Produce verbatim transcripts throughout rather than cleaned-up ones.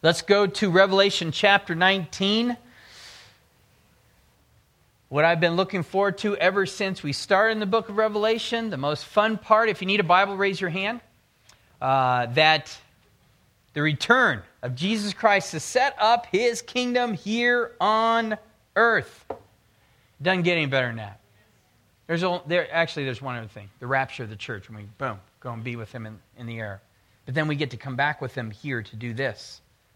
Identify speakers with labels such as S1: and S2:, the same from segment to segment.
S1: Let's go to Revelation chapter nineteen. What I've been looking forward to ever since we started in the book of Revelation, the most fun part, if you need a Bible, raise your hand, uh, that the return of Jesus Christ to set up His kingdom here on earth. Doesn't get any better than that. There's only, there Actually, there's one other thing. The rapture of the church, when we, boom, go and be with Him in, in the air. But then we get to come back with Him here to do this.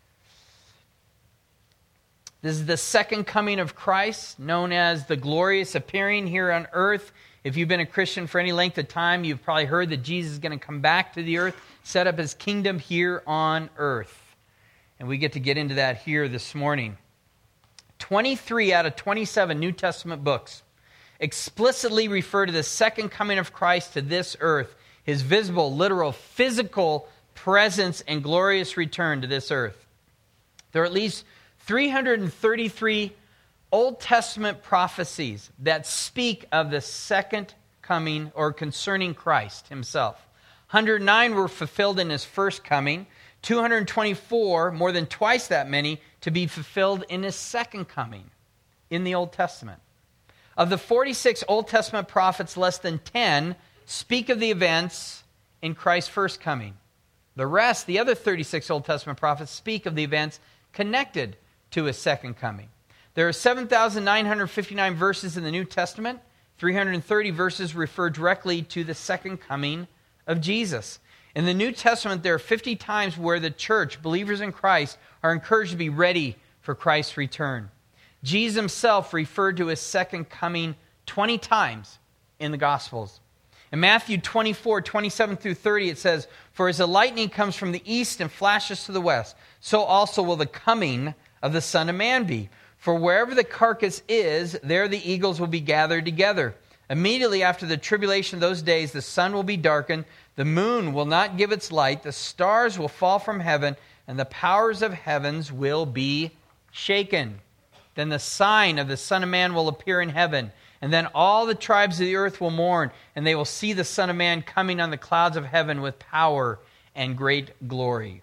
S1: This is the second coming of Christ, known as the glorious appearing here on earth. If you've been a Christian for any length of time, you've probably heard that Jesus is going to come back to the earth, set up His kingdom here on earth. And we get to get into that here this morning. twenty-three out of twenty-seven New Testament books explicitly refer to the second coming of Christ to this earth, His visible, literal, physical presence and glorious return to this earth. There are at least three hundred thirty-three Old Testament prophecies that speak of the second coming or concerning Christ Himself. one hundred nine were fulfilled in His first coming, two hundred twenty-four, more than twice that many, to be fulfilled in His second coming in the Old Testament. Of the forty-six Old Testament prophets, less than ten speak of the events in Christ's first coming. The rest, the other thirty-six Old Testament prophets, speak of the events connected to His second coming. There are seven thousand nine hundred fifty-nine verses in the New Testament. three hundred thirty verses refer directly to the second coming of Jesus. In the New Testament, there are fifty times where the church, believers in Christ, are encouraged to be ready for Christ's return. Jesus Himself referred to His second coming twenty times in the Gospels. In Matthew twenty-four, twenty-seven through thirty, it says, "For as the lightning comes from the east and flashes to the west, so also will the coming of the Son of Man be. For wherever the carcass is, there the eagles will be gathered together. Immediately after the tribulation of those days, the sun will be darkened, the moon will not give its light, the stars will fall from heaven, and the powers of heavens will be shaken. Then the sign of the Son of Man will appear in heaven, and then all the tribes of the earth will mourn, and they will see the Son of Man coming on the clouds of heaven with power and great glory."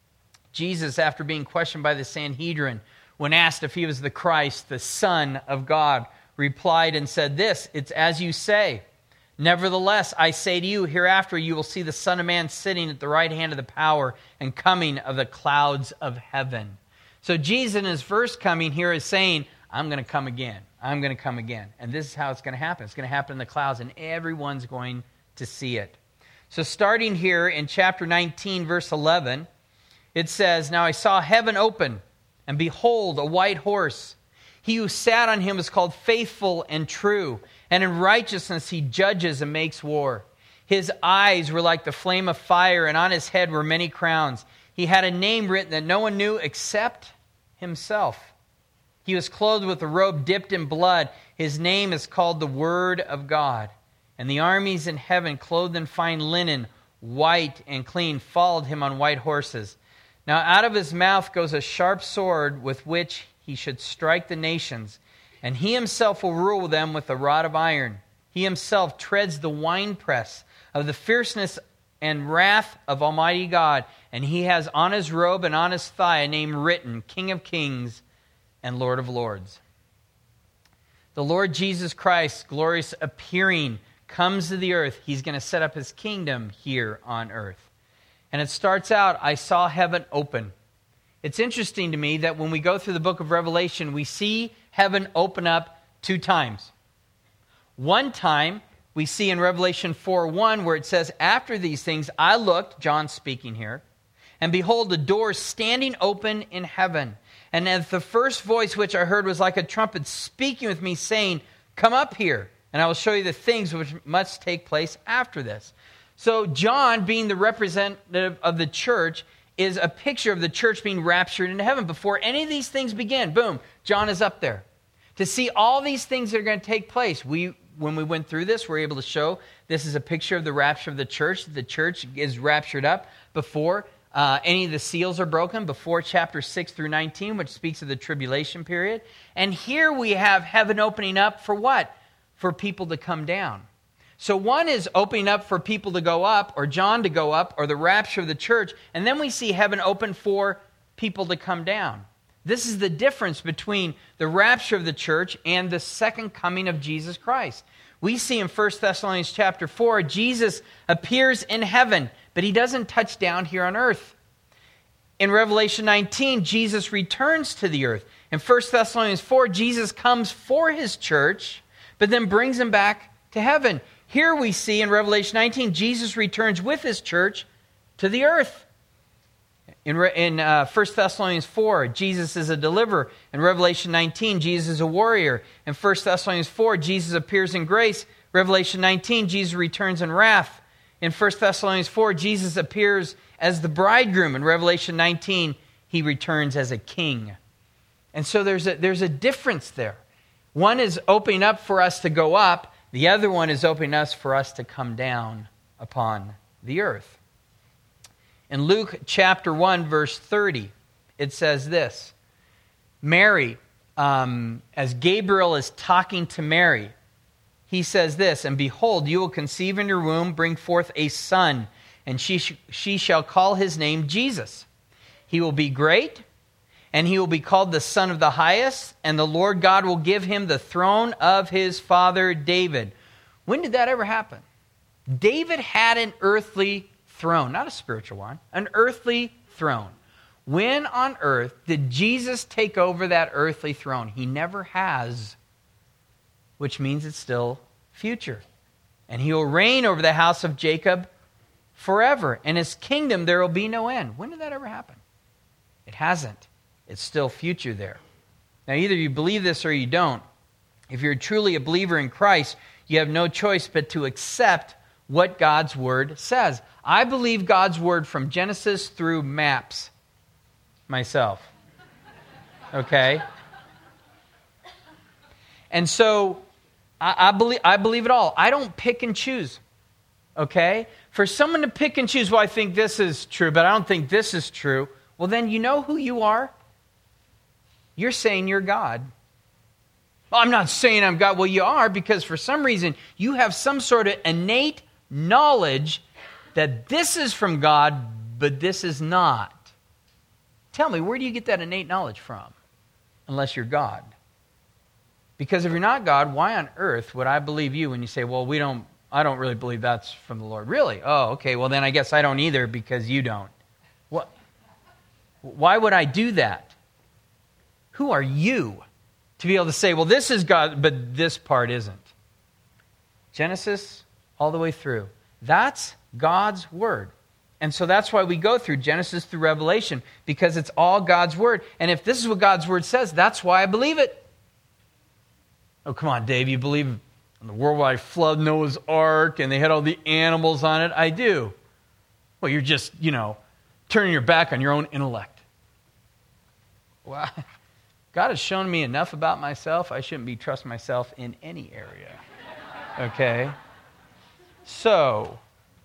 S1: Jesus, after being questioned by the Sanhedrin, when asked if He was the Christ, the Son of God, replied and said this, "It's as you say. Nevertheless, I say to you, hereafter you will see the Son of Man sitting at the right hand of the power and coming of the clouds of heaven." So Jesus in His first coming here is saying, I'm going to come again. I'm going to come again. And this is how it's going to happen. It's going to happen in the clouds, and everyone's going to see it. So starting here in chapter nineteen, verse eleven, it says, "Now I saw heaven open, and behold, a white horse. He who sat on him is called Faithful and True, and in righteousness He judges and makes war. His eyes were like the flame of fire, and on His head were many crowns. He had a name written that no one knew except Himself. He was clothed with a robe dipped in blood. His name is called the Word of God. And the armies in heaven, clothed in fine linen, white and clean, followed Him on white horses. Now out of His mouth goes a sharp sword with which He should strike the nations, and He Himself will rule them with a rod of iron. He Himself treads the winepress of the fierceness and wrath of Almighty God, and He has on His robe and on His thigh a name written, King of Kings and Lord of Lords." The Lord Jesus Christ, glorious appearing, comes to the earth. He's going to set up His kingdom here on earth. And it starts out, "I saw heaven open." It's interesting to me that when we go through the book of Revelation, we see heaven open up two times. One time, we see in Revelation four one, where it says, "After these things I looked," John speaking here, "and behold, the door standing open in heaven. And as the first voice which I heard was like a trumpet speaking with me, saying, 'Come up here, and I will show you the things which must take place after this.'" So John, being the representative of the church, is a picture of the church being raptured into heaven. Before any of these things begin, boom, John is up there. To see all these things that are going to take place. We, when we went through this, we're able to show this is a picture of the rapture of the church. The church is raptured up before uh, any of the seals are broken, before chapter six through nineteen, which speaks of the tribulation period. And here we have heaven opening up for what? For people to come down. So one is opening up for people to go up, or John to go up, or the rapture of the church. And then we see heaven open for people to come down. This is the difference between the rapture of the church and the second coming of Jesus Christ. We see in First Thessalonians chapter four, Jesus appears in heaven, but he doesn't touch down here on earth. In Revelation nineteen, Jesus returns to the earth. In First Thessalonians four, Jesus comes for his church, but then brings him back to heaven. Here we see in Revelation nineteen, Jesus returns with his church to the earth. In, in uh, First Thessalonians four, Jesus is a deliverer. In Revelation nineteen, Jesus is a warrior. In First Thessalonians four, Jesus appears in grace. Revelation nineteen, Jesus returns in wrath. In First Thessalonians four, Jesus appears as the bridegroom. In Revelation nineteen, he returns as a king. And so there's a, there's a difference there. One is opening up for us to go up. The other one is opening us for us to come down upon the earth. In Luke chapter one, verse thirty, it says this. Mary, um, as Gabriel is talking to Mary, he says this, "And behold, you will conceive in your womb, bring forth a son, and she, sh- she shall call his name Jesus. He will be great, and he will be called the Son of the Highest, and the Lord God will give him the throne of his father David." When did that ever happen? David had an earthly throne, not a spiritual one, an earthly throne. When on earth did Jesus take over that earthly throne? He never has, which means it's still future. And he will reign over the house of Jacob forever. And his kingdom there will be no end. When did that ever happen? It hasn't. It's still future there. Now either you believe this or you don't. If you're truly a believer in Christ, you have no choice but to accept what God's Word says. I believe God's Word from Genesis through maps myself. Okay? And so, I, I, believe, I believe it all. I don't pick and choose. Okay? For someone to pick and choose, well, I think this is true, but I don't think this is true. Well, then you know who you are? You're saying you're God. Well, I'm not saying I'm God. Well, you are, because for some reason you have some sort of innate knowledge that this is from God, but this is not. Tell me, where do you get that innate knowledge from? Unless you're God. Because if you're not God, why on earth would I believe you when you say, well, we don't, I don't really believe that's from the Lord. Really? Oh, okay, well then I guess I don't either because you don't. What? Why would I do that? Who are you to be able to say, well, this is God, but this part isn't? Genesis all the way through. That's God's Word. And so that's why we go through Genesis through Revelation, because it's all God's Word. And if this is what God's Word says, that's why I believe it. Oh, come on, Dave, you believe in the worldwide flood, Noah's Ark, and they had all the animals on it? I do. Well, you're just, you know, turning your back on your own intellect. Well, God has shown me enough about myself. I shouldn't be trusting myself in any area. Okay? So,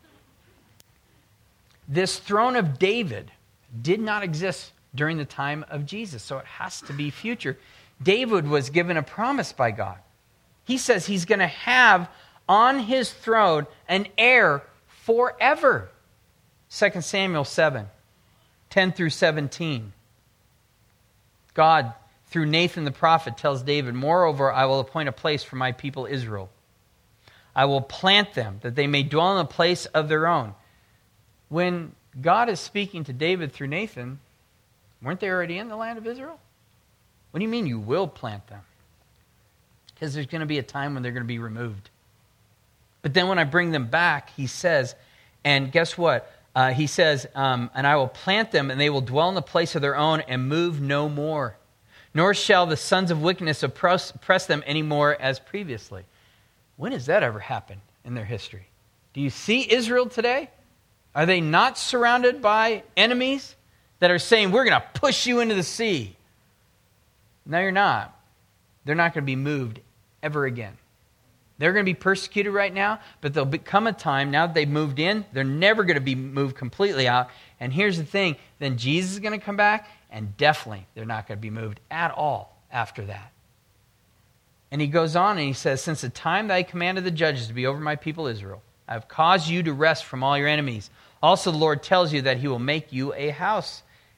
S1: this throne of David did not exist during the time of Jesus, so it has to be future. David was given a promise by God. He says he's going to have on his throne an heir forever. Second Samuel seven, ten through seventeen. God, through Nathan the prophet, tells David, "Moreover, I will appoint a place for my people Israel. I will plant them, that they may dwell in a place of their own." When God is speaking to David through Nathan, weren't they already in the land of Israel? What do you mean you will plant them? Because there's going to be a time when they're going to be removed. But then when I bring them back, he says, and guess what? Uh, he says, um, "And I will plant them, and they will dwell in the place of their own and move no more. Nor shall the sons of wickedness oppress, oppress them any more as previously." When has that ever happened in their history? Do you see Israel today? Are they not surrounded by enemies that are saying, we're going to push you into the sea? No, you're not. They're not going to be moved ever again. They're going to be persecuted right now, but there'll become a time, now that they've moved in, they're never going to be moved completely out. And here's the thing, then Jesus is going to come back, and definitely they're not going to be moved at all after that. And he goes on and he says, "Since the time that I commanded the judges to be over my people Israel, I have caused you to rest from all your enemies. Also the Lord tells you that he will make you a house.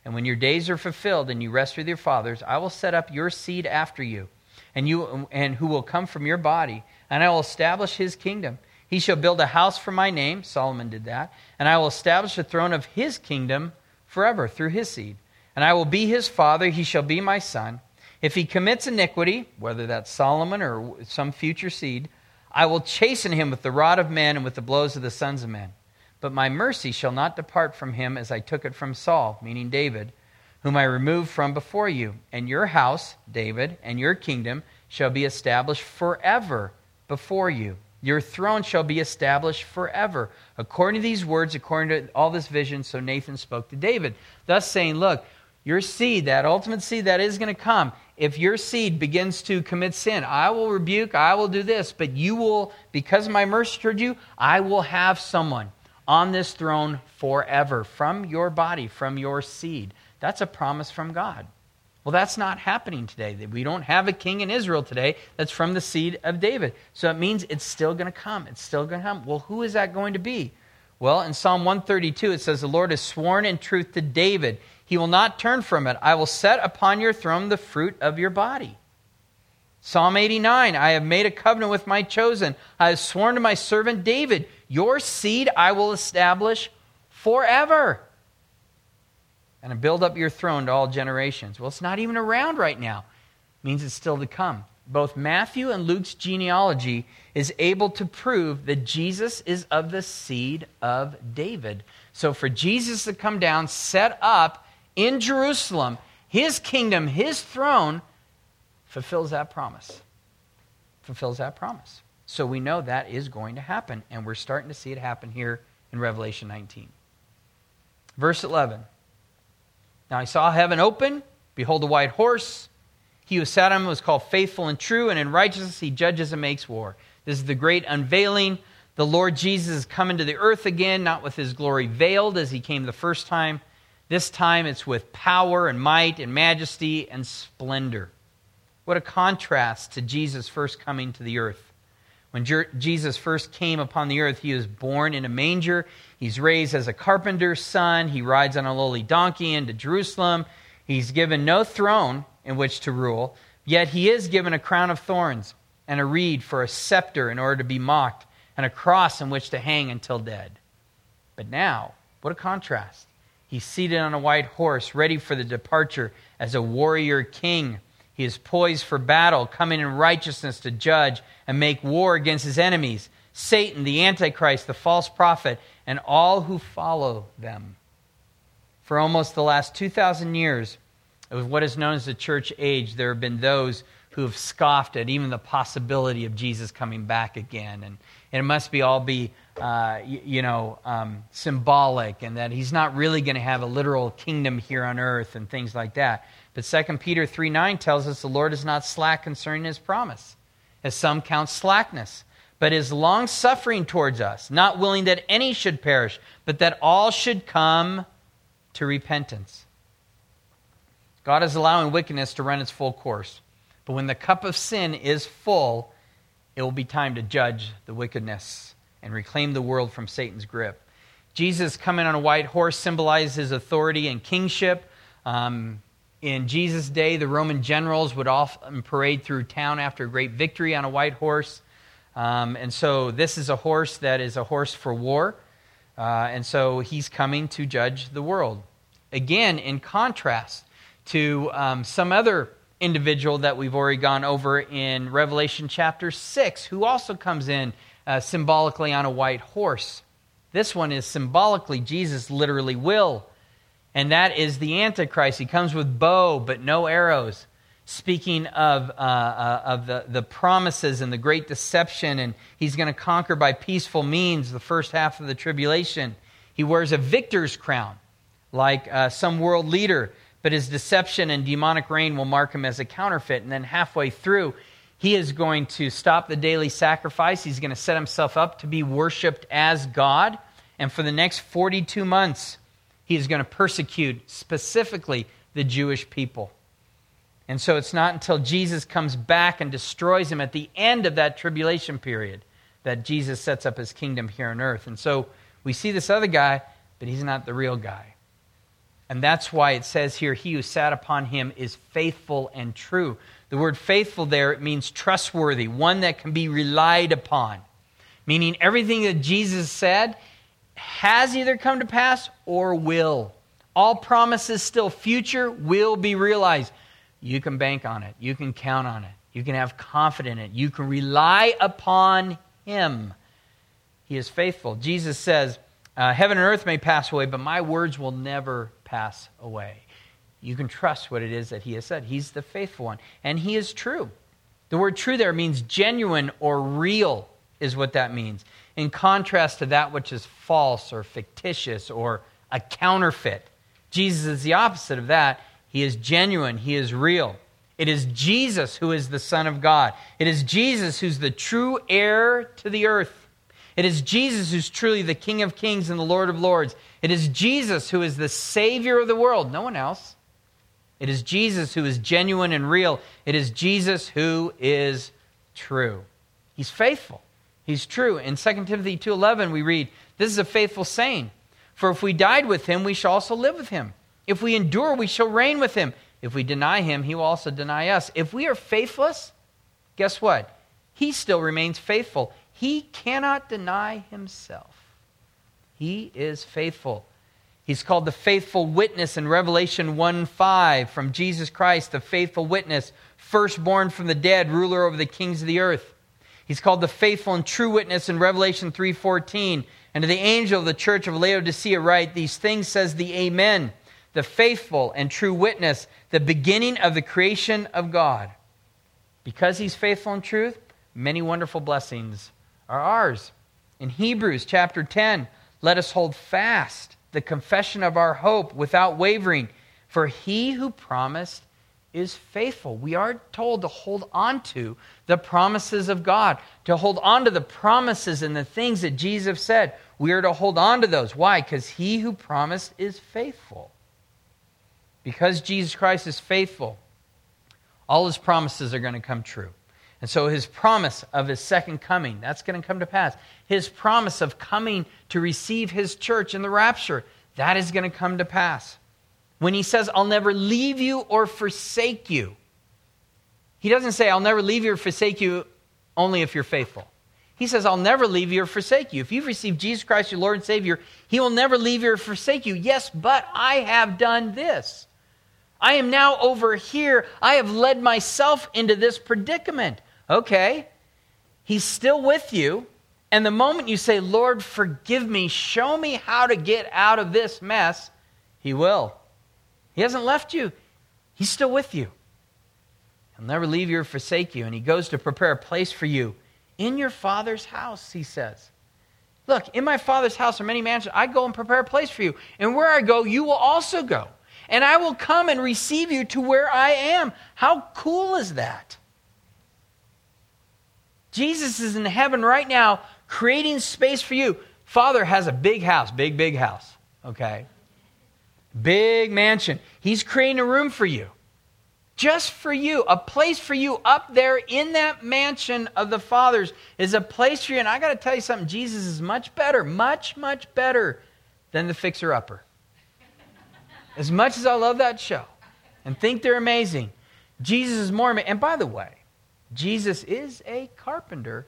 S1: And when your days are fulfilled and you rest with your fathers, I will set up your seed after you, and you and who will come from your body, and I will establish his kingdom. He shall build a house for my name," Solomon did that, "and I will establish the throne of his kingdom forever through his seed. And I will be his father, he shall be my son. If he commits iniquity," whether that's Solomon or some future seed, "I will chasten him with the rod of men and with the blows of the sons of men. But my mercy shall not depart from him as I took it from Saul," meaning David, "whom I removed from before you. And your house," David, "and your kingdom shall be established forever before you. Your throne shall be established forever." According to these words, according to all this vision, so Nathan spoke to David, thus saying, look, your seed, that ultimate seed that is going to come, if your seed begins to commit sin, I will rebuke, I will do this, but you will, because of my mercy toward you, I will have someone on this throne forever, from your body, from your seed. That's a promise from God. Well, that's not happening today. We don't have a king in Israel today that's from the seed of David. So it means it's still going to come. It's still going to come. Well, who is that going to be? Well, in Psalm one thirty-two, it says, "The Lord has sworn in truth to David. He will not turn from it. I will set upon your throne the fruit of your body." Psalm eighty-nine, "I have made a covenant with my chosen. I have sworn to my servant David. Your seed I will establish forever, and build up your throne to all generations." Well, it's not even around right now. It means it's still to come. Both Matthew and Luke's genealogy is able to prove that Jesus is of the seed of David. So for Jesus to come down, set up in Jerusalem, his kingdom, his throne, fulfills that promise. Fulfills that promise. So we know that is going to happen, and we're starting to see it happen here in Revelation nineteen. Verse eleven. "Now I saw heaven open, behold a white horse. He who sat on him was called Faithful and True, and in righteousness he judges and makes war." This is the great unveiling. The Lord Jesus is coming to the earth again, not with his glory veiled as he came the first time. This time it's with power and might and majesty and splendor. What a contrast to Jesus first coming to the earth. When Jesus first came upon the earth, he was born in a manger. He's raised as a carpenter's son. He rides on a lowly donkey into Jerusalem. He's given no throne in which to rule, yet he is given a crown of thorns and a reed for a scepter in order to be mocked, and a cross in which to hang until dead. But now, what a contrast. He's seated on a white horse, ready for the departure as a warrior king. He is poised for battle, coming in righteousness to judge and make war against his enemies, Satan, the Antichrist, the false prophet, and all who follow them. For almost the last two thousand years of what is known as the church age, there have been those who have scoffed at even the possibility of Jesus coming back again. And, and it must be all be, uh, you, you know, um, symbolic, and that he's not really going to have a literal kingdom here on earth and things like that. But Second Peter three nine tells us the Lord is not slack concerning his promise, as some count slackness, but is long-suffering towards us, not willing that any should perish, but that all should come to repentance. God is allowing wickedness to run its full course. But when the cup of sin is full, it will be time to judge the wickedness and reclaim the world from Satan's grip. Jesus coming on a white horse symbolizes his authority and kingship. Um, in Jesus' day, the Roman generals would often parade through town after a great victory on a white horse. Um, and so this is a horse that is a horse for war. Uh, and so he's coming to judge the world. Again, in contrast to um, some other individual that we've already gone over in Revelation chapter six, who also comes in uh, symbolically on a white horse. This one is symbolically, Jesus literally will. And that is the Antichrist. He comes with bow, but no arrows. Speaking of, uh, uh, of the, the promises and the great deception, and he's going to conquer by peaceful means the first half of the tribulation. He wears a victor's crown, like uh, some world leader, but his deception and demonic reign will mark him as a counterfeit. And then halfway through, he is going to stop the daily sacrifice. He's going to set himself up to be worshipped as God. And for the next forty-two months, he is going to persecute specifically the Jewish people. And so it's not until Jesus comes back and destroys him at the end of that tribulation period that Jesus sets up his kingdom here on earth. And so we see this other guy, but he's not the real guy. And that's why it says here, he who sat upon him is faithful and true. The word faithful there, it means trustworthy, one that can be relied upon. Meaning everything that Jesus said has either come to pass or will. All promises still future will be realized. You can bank on it. You can count on it. You can have confidence in it. You can rely upon him. He is faithful. Jesus says, uh, heaven and earth may pass away, but my words will never pass away. You can trust what it is that he has said. He's the faithful one. And he is true. The word true there means genuine or real is what that means. In contrast to that which is false or fictitious or a counterfeit. Jesus is the opposite of that. He is genuine. He is real. It is Jesus who is the Son of God. It is Jesus who's the true heir to the earth. It is Jesus who's truly the King of Kings and the Lord of Lords. It is Jesus who is the Savior of the world. No one else. It is Jesus who is genuine and real. It is Jesus who is true. He's faithful. He's true. In Second Timothy two eleven we read, this is a faithful saying. For if we died with him, we shall also live with him. If we endure, we shall reign with him. If we deny him, he will also deny us. If we are faithless, guess what? He still remains faithful. He cannot deny himself. He is faithful. He's called the faithful witness in Revelation one five from Jesus Christ, the faithful witness, firstborn from the dead, ruler over the kings of the earth. He's called the faithful and true witness in Revelation three fourteen. And to the angel of the church of Laodicea write, these things says the Amen, the faithful and true witness, the beginning of the creation of God. Because he's faithful and truth, many wonderful blessings are ours. In Hebrews chapter ten, let us hold fast the confession of our hope without wavering, for he who promised is faithful. We are told to hold on to the promises of God, to hold on to the promises and the things that Jesus said. We are to hold on to those. Why? Because he who promised is faithful. Because Jesus Christ is faithful, all his promises are going to come true. And so his promise of his second coming, that's going to come to pass. His promise of coming to receive his church in the rapture, that is going to come to pass. When he says, I'll never leave you or forsake you, he doesn't say, I'll never leave you or forsake you only if you're faithful. He says, I'll never leave you or forsake you. If you've received Jesus Christ, your Lord and Savior, he will never leave you or forsake you. Yes, but I have done this. I am now over here. I have led myself into this predicament. Okay, he's still with you. And the moment you say, Lord, forgive me, show me how to get out of this mess, he will. He hasn't left you. He's still with you. He'll never leave you or forsake you. And he goes to prepare a place for you in your Father's house, he says. Look, in my Father's house are many mansions. I go and prepare a place for you. And where I go, you will also go. And I will come and receive you to where I am. How cool is that? Jesus is in heaven right now, creating space for you. Father has a big house, big, big house, okay? Big mansion. He's creating a room for you. Just for you. A place for you up there in that mansion of the Father's is a place for you. And I got to tell you something. Jesus is much better, much, much better than the Fixer Upper. As much as I love that show and think they're amazing, Jesus is more amazing. And by the way, Jesus is a carpenter.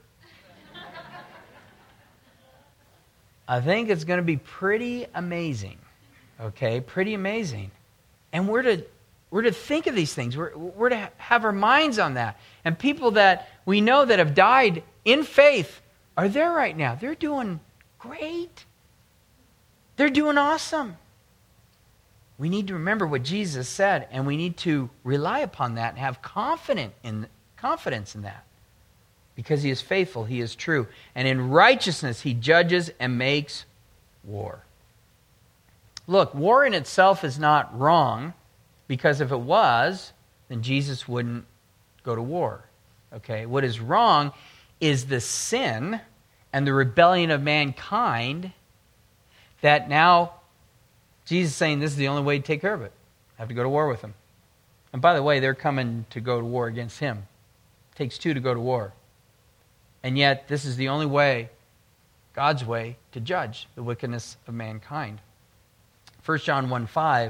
S1: I think it's going to be pretty amazing. Okay, pretty amazing. And we're to, we're to think of these things. We're, we're to have our minds on that. And people that we know that have died in faith are there right now. They're doing great. They're doing awesome. We need to remember what Jesus said, and we need to rely upon that and have confidence in, confidence in that. Because he is faithful, he is true. And in righteousness, he judges and makes war. Look, war in itself is not wrong, because if it was, then Jesus wouldn't go to war. Okay? What is wrong is the sin and the rebellion of mankind that now Jesus is saying this is the only way to take care of it. I have to go to war with them. And by the way, they're coming to go to war against him. It takes two to go to war. And yet, this is the only way, God's way, to judge the wickedness of mankind. First John one five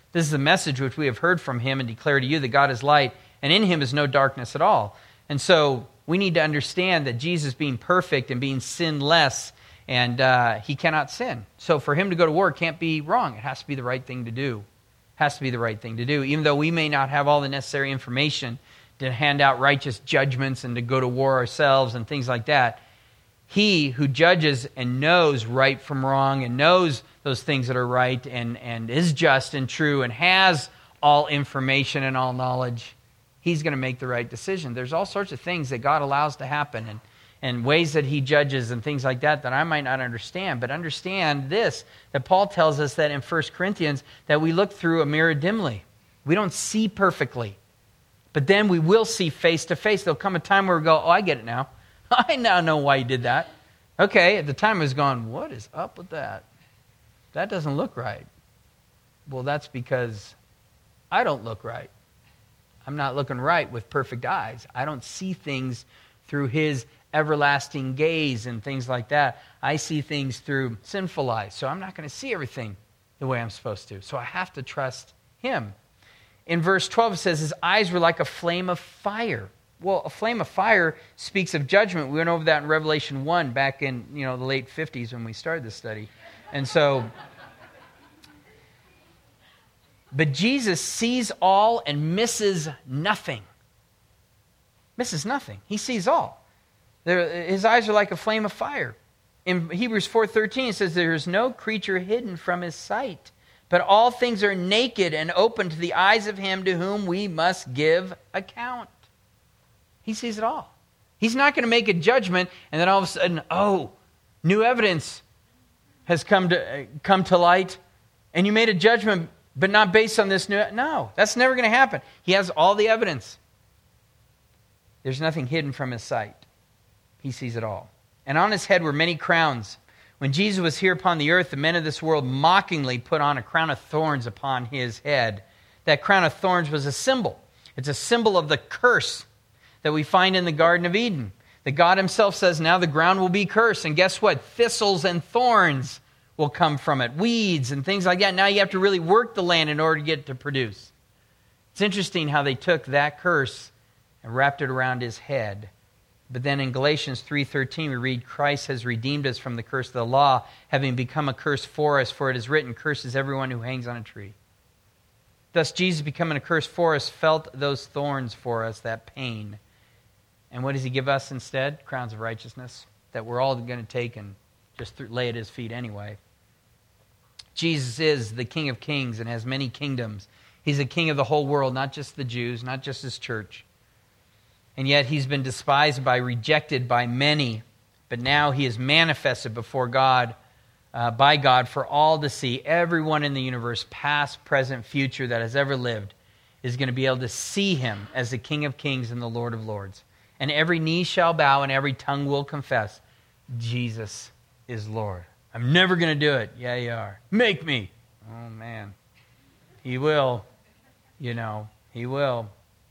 S1: This is the message which we have heard from him and declare to you that God is light, and in him is no darkness at all. And so we need to understand that Jesus being perfect and being sinless, and uh, he cannot sin. So for him to go to war can't be wrong. It has to be the right thing to do. It has to be the right thing to do. Even though we may not have all the necessary information to hand out righteous judgments and to go to war ourselves and things like that, he who judges and knows right from wrong and knows those things that are right and, and is just and true and has all information and all knowledge, he's going to make the right decision. There's all sorts of things that God allows to happen and, and ways that he judges and things like that that I might not understand. But understand this, that Paul tells us that in First Corinthians that we look through a mirror dimly. We don't see perfectly. But then we will see face to face. There'll come a time where we go, oh, I get it now. I now know why you did that. Okay, at the time I was going, what is up with that? That doesn't look right. Well, that's because I don't look right. I'm not looking right with perfect eyes. I don't see things through his everlasting gaze and things like that. I see things through sinful eyes. So I'm not going to see everything the way I'm supposed to. So I have to trust him. In verse twelve, it says, his eyes were like a flame of fire. Well, a flame of fire speaks of judgment. We went over that in Revelation one back in, you know, the late fifties when we started this study. And so, but Jesus sees all and misses nothing. Misses nothing. He sees all. There, his eyes are like a flame of fire. In Hebrews four thirteen, it says, there is no creature hidden from his sight, but all things are naked and open to the eyes of him to whom we must give account. He sees it all. He's not going to make a judgment and then all of a sudden, oh, new evidence has come to uh, come to light, and you made a judgment, but not based on this new... No, that's never going to happen. He has all the evidence. There's nothing hidden from his sight. He sees it all. And on his head were many crowns. When Jesus was here upon the earth, the men of this world mockingly put on a crown of thorns upon his head. That crown of thorns was a symbol. It's a symbol of the curse that we find in the Garden of Eden. That God himself says, now the ground will be cursed. And guess what? Thistles and thorns will come from it. Weeds and things like that. Now you have to really work the land in order to get it to produce. It's interesting how they took that curse and wrapped it around his head. But then in Galatians three thirteen we read, Christ has redeemed us from the curse of the law, having become a curse for us, for it is written, curses everyone who hangs on a tree. Thus Jesus, becoming a curse for us, felt those thorns for us, that pain. And what does he give us instead? Crowns of righteousness that we're all going to take and just lay at his feet anyway. Jesus is the King of kings and has many kingdoms. He's the king of the whole world, not just the Jews, not just his church. And yet he's been despised by, rejected by many. But now he is manifested before God, uh, by God for all to see. Everyone in the universe, past, present, future, that has ever lived, is going to be able to see him as the King of kings and the Lord of lords. And every knee shall bow and every tongue will confess, Jesus is Lord. I'm never going to do it. Yeah, you are. Make me. Oh, man. He will. You know, he will.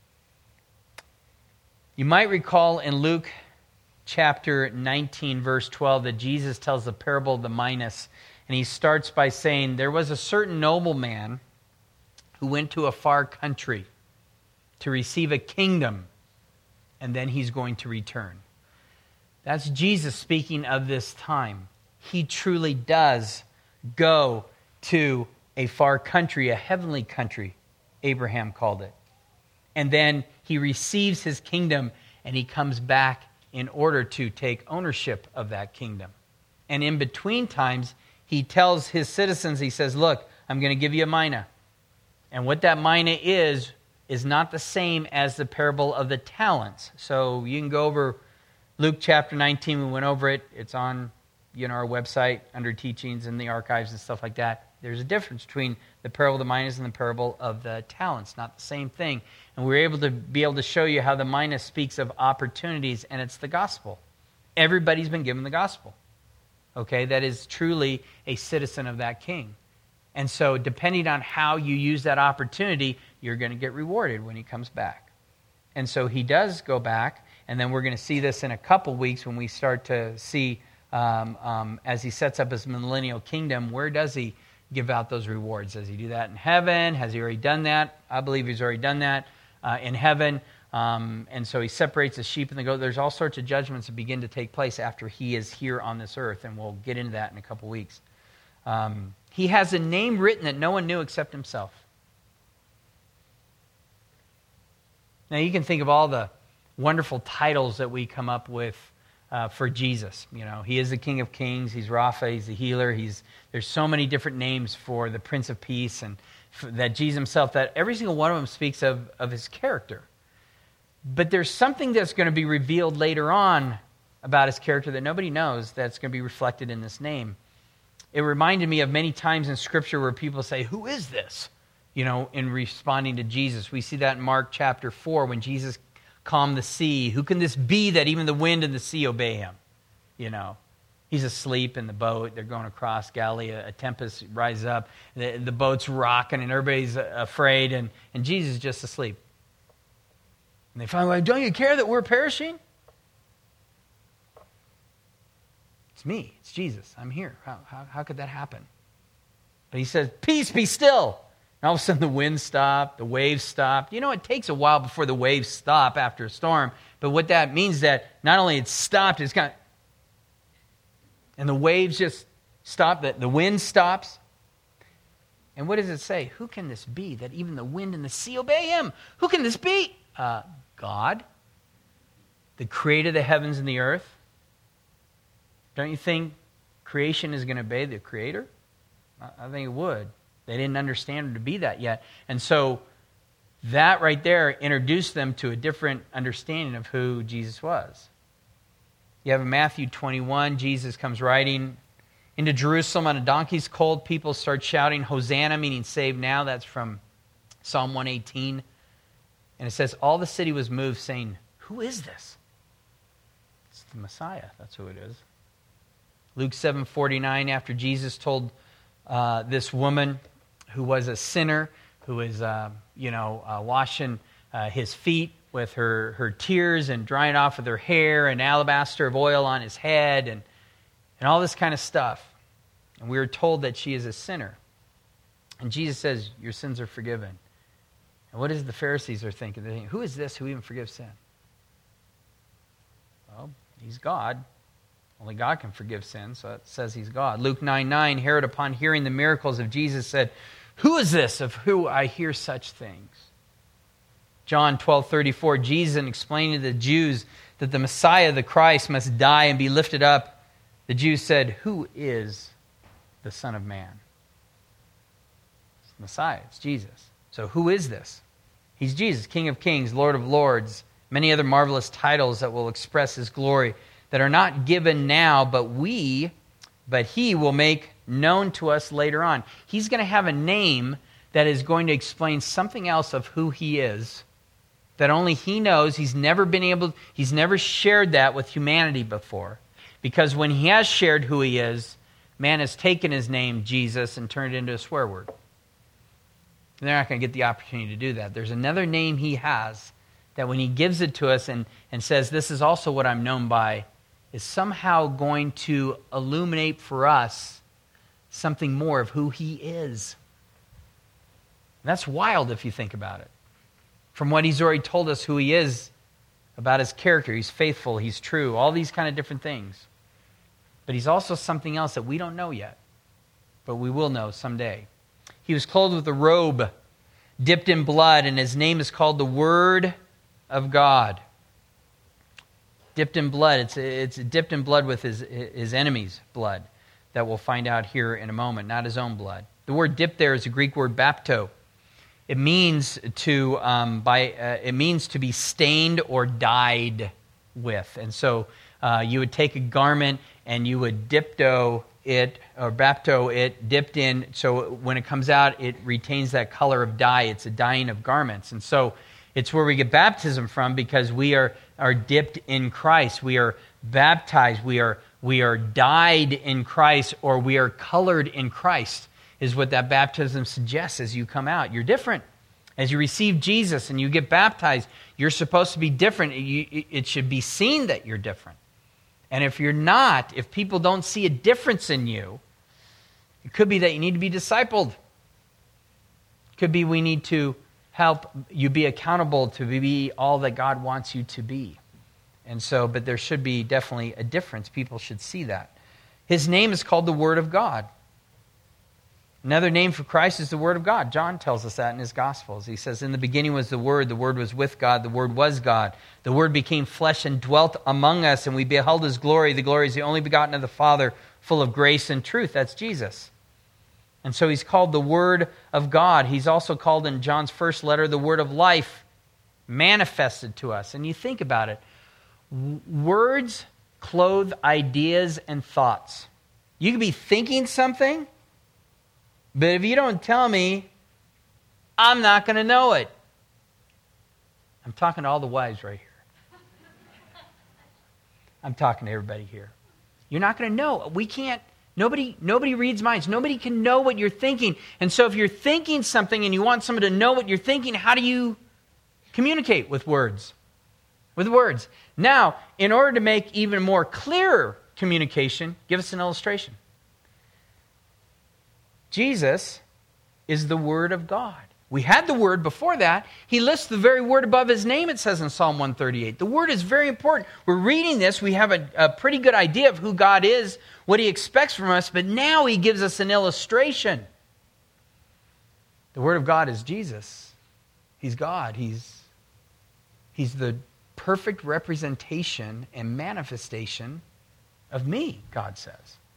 S1: You might recall in Luke chapter nineteen, verse twelve, that Jesus tells the parable of the minas. And he starts by saying, there was a certain nobleman who went to a far country to receive a kingdom, and then he's going to return. That's Jesus speaking of this time. He truly does go to a far country, a heavenly country, Abraham called it. And then he receives his kingdom and he comes back in order to take ownership of that kingdom. And in between times, he tells his citizens, he says, look, I'm going to give you a mina. And what that mina is, is not the same as the parable of the talents. So you can go over Luke chapter nineteen. We went over it. It's on you know, our website under teachings and the archives and stuff like that. There's a difference between the parable of the minas and the parable of the talents. Not the same thing. And we were able to be able to show you how the minas speaks of opportunities, and it's the gospel. Everybody's been given the gospel. Okay, that is truly a citizen of that king. And so depending on how you use that opportunity, you're going to get rewarded when he comes back. And so he does go back, and then we're going to see this in a couple weeks when we start to see, um, um, as he sets up his millennial kingdom, where does he give out those rewards. Does he do that in heaven? Has he already done that? I believe he's already done that uh, in heaven. Um, and so he separates the sheep and the goat. There's all sorts of judgments that begin to take place after he is here on this earth, and we'll get into that in a couple weeks. Um, he has a name written that no one knew except himself. Now you can think of all the wonderful titles that we come up with uh, for Jesus. You know, he is the King of Kings. He's Rapha. He's the healer. He's there's so many different names for the Prince of Peace, and that Jesus himself. That every single one of them speaks of of his character. But there's something that's going to be revealed later on about his character that nobody knows that's going to be reflected in this name. It reminded me of many times in Scripture where people say, "Who is this?" You know, in responding to Jesus. We see that in Mark chapter four when Jesus calmed the sea. Who can this be that even the wind and the sea obey him? You know, he's asleep in the boat. They're going across Galilee. A, a tempest rises up. The, the boat's rocking and everybody's afraid. And, and Jesus is just asleep. And they finally like, don't you care that we're perishing? It's me. It's Jesus. I'm here. How, how, how could that happen? But he says, peace, be still. And all of a sudden the wind stopped, the waves stopped. You know, it takes a while before the waves stop after a storm. But what that means is that not only it stopped, it's kind of, and the waves just stop, the, the wind stops. And what does it say? Who can this be that even the wind and the sea obey him? Who can this be? Uh, God, the creator of the heavens and the earth. Don't you think creation is going to obey the creator? I, I think it would. They didn't understand him to be that yet. And so that right there introduced them to a different understanding of who Jesus was. You have in Matthew twenty-one, Jesus comes riding into Jerusalem on a donkey's colt. People start shouting, Hosanna, meaning save now. That's from Psalm one eighteen. And it says, all the city was moved, saying, who is this? It's the Messiah. That's who it is. Luke seven forty-nine, after Jesus told uh, this woman who was a sinner, who was, uh, you know, uh, washing uh, his feet with her, her tears and drying off with her hair and alabaster of oil on his head and, and all this kind of stuff. And we are told that she is a sinner. And Jesus says, your sins are forgiven. And what is the Pharisees are thinking? They're thinking, who is this who even forgives sin? Well, he's God. Only God can forgive sin, so it says he's God. Luke nine nine, Herod, upon hearing the miracles of Jesus, said, who is this of whom I hear such things? John twelve thirty-four, Jesus explaining to the Jews that the Messiah, the Christ, must die and be lifted up. The Jews said, who is the Son of Man? It's the Messiah, it's Jesus. So who is this? He's Jesus, King of Kings, Lord of Lords, many other marvelous titles that will express his glory that are not given now, but we, but he will make known to us later on. He's going to have a name that is going to explain something else of who he is that only he knows. He's never been able, he's never shared that with humanity before. Because when he has shared who he is, man has taken his name, Jesus, and turned it into a swear word. And they're not going to get the opportunity to do that. There's another name he has that when he gives it to us and, and says, this is also what I'm known by, is somehow going to illuminate for us something more of who he is. And that's wild if you think about it. From what he's already told us who he is about his character. He's faithful, he's true, all these kind of different things. But he's also something else that we don't know yet, but we will know someday. He was clothed with a robe dipped in blood, and his name is called the Word of God. Dipped in blood. It's it's dipped in blood with his his enemy's blood that we'll find out here in a moment, not his own blood. The word dip there is a Greek word bapto. It means to um, by uh, it means to be stained or dyed with, and so uh, you would take a garment and you would dipto it or bapto it, dipped in, so when it comes out, it retains that color of dye. It's a dyeing of garments, and so it's where we get baptism from because we are are dipped in Christ. We are baptized. We are we are dyed in Christ, or we are colored in Christ, is what that baptism suggests as you come out. You're different. As you receive Jesus and you get baptized, you're supposed to be different. It should be seen that you're different. And if you're not, if people don't see a difference in you, It could be that you need to be discipled. It could be we need to help you be accountable to be all that God wants you to be. And so, but there should be definitely a difference. People should see that. His name is called the Word of God. Another name for Christ is the Word of God. John tells us that in his Gospels. He says, in the beginning was the Word, the Word was with God, the Word was God. The Word became flesh and dwelt among us, and we beheld His glory. The glory is the only begotten of the Father, full of grace and truth. That's Jesus. And so He's called the Word of God. He's also called in John's first letter the Word of life, manifested to us. And you think about it. Words clothe ideas and thoughts. You could be thinking something, but if you don't tell me, I'm not going to know it. I'm talking to all the wives right here. I'm talking to everybody here. You're not going to know. We can't, nobody, nobody reads minds. Nobody can know what you're thinking. And so if you're thinking something and you want someone to know what you're thinking, how do you communicate with words? With words. Now, in order to make even more clearer communication, give us an illustration. Jesus is the Word of God. We had the Word before that. He lists the very word above His name, it says in Psalm one thirty-eight. The Word is very important. We're reading this. We have a, a pretty good idea of who God is, what He expects from us, but now He gives us an illustration. The Word of God is Jesus. He's God. He's, he's the perfect representation and manifestation of me, God says.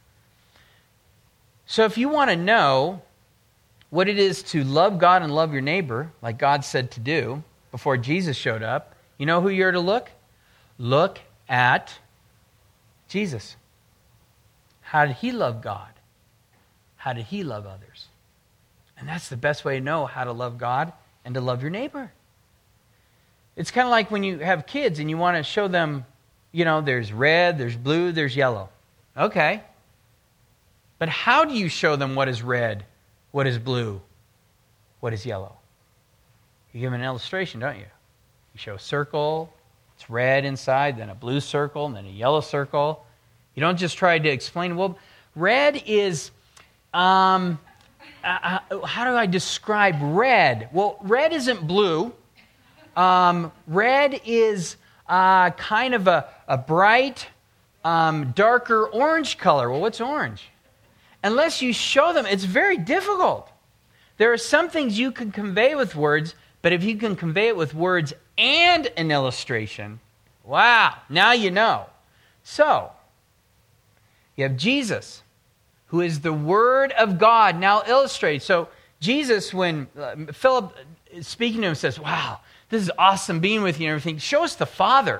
S1: So if you want to know what it is to love God and love your neighbor, like God said to do before Jesus showed up, you know who you're to look? Look at Jesus. How did He love God? How did He love others? And that's the best way to know how to love God and to love your neighbor. It's kind of like when you have kids and you want to show them, you know, there's red, there's blue, there's yellow. Okay. But how do you show them what is red, what is blue, what is yellow? You give them an illustration, don't you? You show a circle, it's red inside, then a blue circle, and then a yellow circle. You don't just try to explain, well, red is, um, uh, how do I describe red? Well, red isn't blue. Um, red is uh, kind of a, a bright, um, darker orange color. Well, what's orange? Unless you show them, it's very difficult. There are some things you can convey with words, but if you can convey it with words and an illustration, wow, now you know. So, you have Jesus, who is the Word of God, now illustrated. So, Jesus, when uh, Philip is speaking to him, says, wow, this is awesome being with you and everything. Show us the Father.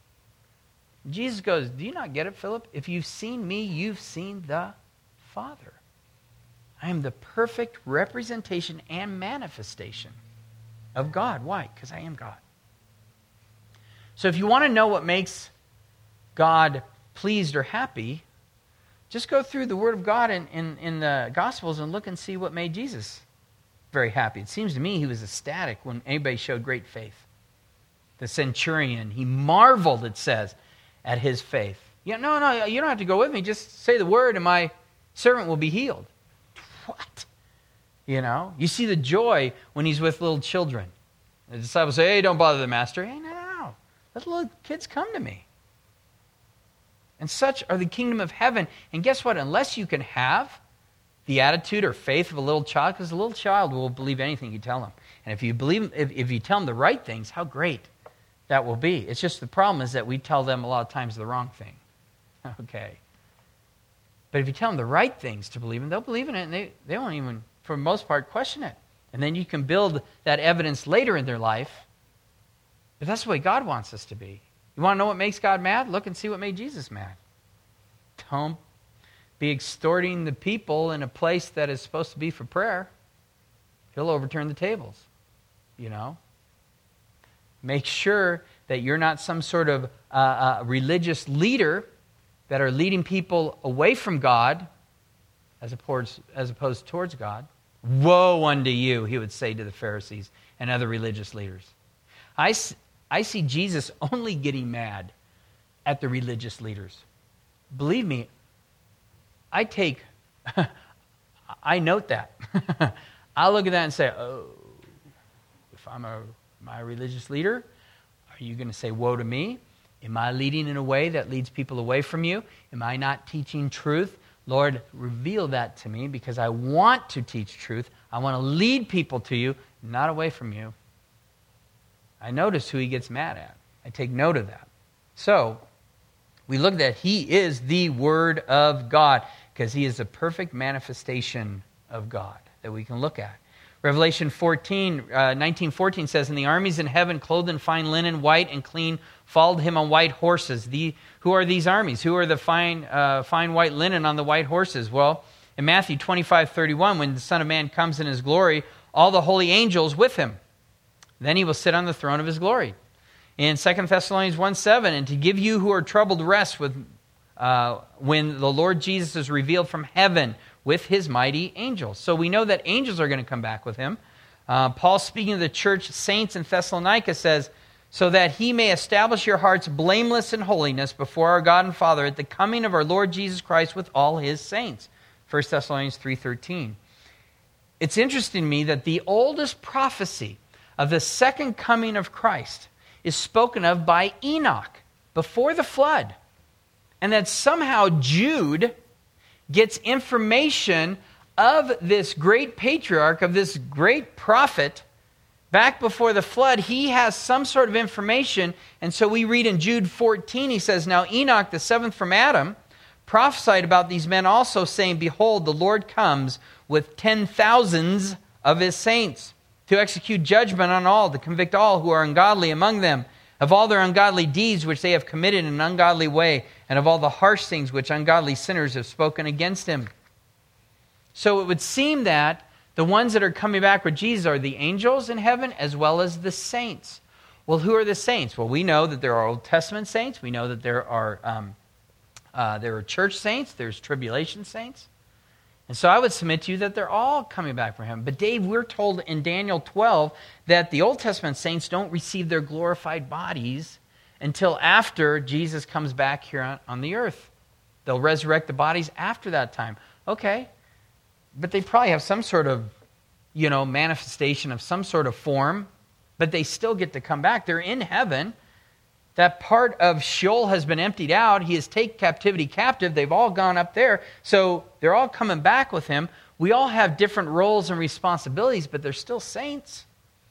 S1: Jesus goes, do you not get it, Philip? If you've seen me, you've seen the Father. I am the perfect representation and manifestation of God. Why? Because I am God. So if you want to know what makes God pleased or happy, just go through the Word of God in, in, in the Gospels and look and see what made Jesus very happy. It seems to me He was ecstatic when anybody showed great faith. The centurion, he marveled, it says, at his faith. Yeah, no, no, you don't have to go with me. Just say the word and my servant will be healed. What? You know? You see the joy when He's with little children. The disciples say, hey, don't bother the master. Hey, no, no, no. Let the little kids come to me. And such are the kingdom of heaven. And guess what? Unless you can have the attitude or faith of a little child, because a little child will believe anything you tell them. And if you believe, if, if you tell them the right things, how great that will be. It's just the problem is that we tell them a lot of times the wrong thing. Okay. But if you tell them the right things to believe in, they'll believe in it, and they, they won't even, for the most part, question it. And then you can build that evidence later in their life. But that's the way God wants us to be. You want to know what makes God mad? Look and see what made Jesus mad. Don't be extorting the people in a place that is supposed to be for prayer. He'll overturn the tables, you know. Make sure that you're not some sort of uh, uh, religious leader that are leading people away from God as opposed, as opposed towards God. Woe unto you, He would say to the Pharisees and other religious leaders. I, I see Jesus only getting mad at the religious leaders. Believe me, I take I note that. I look at that and say, oh, if I'm a my religious leader, are you going to say, woe to me? Am I leading in a way that leads people away from you? Am I not teaching truth? Lord, reveal that to me because I want to teach truth. I want to lead people to you, not away from you. I notice who he gets mad at. I take note of that. So, we look at that. He is the Word of God because he is a perfect manifestation of God that we can look at. Revelation fourteen, uh, nineteen fourteen says, and the armies in heaven, clothed in fine linen, white and clean, followed him on white horses. The, who are these armies? Who are the fine, uh, fine white linen on the white horses? Well, in Matthew twenty-five thirty-one, when the Son of Man comes in his glory, all the holy angels with him. Then he will sit on the throne of his glory. In Second Thessalonians one seven, and to give you who are troubled rest with uh, when the Lord Jesus is revealed from heaven with his mighty angels. So we know that angels are going to come back with him. Uh, Paul, speaking of the church saints in Thessalonica, says, so that he may establish your hearts blameless in holiness before our God and Father at the coming of our Lord Jesus Christ with all his saints. First Thessalonians three thirteen. It's interesting to me that the oldest prophecy of the second coming of Christ is spoken of by Enoch before the flood. And that somehow Jude gets information of this great patriarch, of this great prophet, back before the flood. He has some sort of information, and so we read in Jude fourteen, he says, now Enoch, the seventh from Adam, prophesied about these men also, saying, behold, the Lord comes with ten thousands of his saints to execute judgment on all, to convict all who are ungodly among them, of all their ungodly deeds which they have committed in an ungodly way, and of all the harsh things which ungodly sinners have spoken against him. So it would seem that the ones that are coming back with Jesus are the angels in heaven as well as the saints. Well, who are the saints? Well, we know that there are Old Testament saints. We know that there are um, uh, there are church saints. There's tribulation saints. And so I would submit to you that they're all coming back from heaven. But Dave, we're told in Daniel twelve that the Old Testament saints don't receive their glorified bodies until after Jesus comes back here on, on the earth. They'll resurrect the bodies after that time. Okay, but they probably have some sort of, you know, manifestation of some sort of form, but they still get to come back. They're in heaven. That part of Sheol has been emptied out. He has taken captivity captive. They've all gone up there. So they're all coming back with him. We all have different roles and responsibilities, but they're still saints.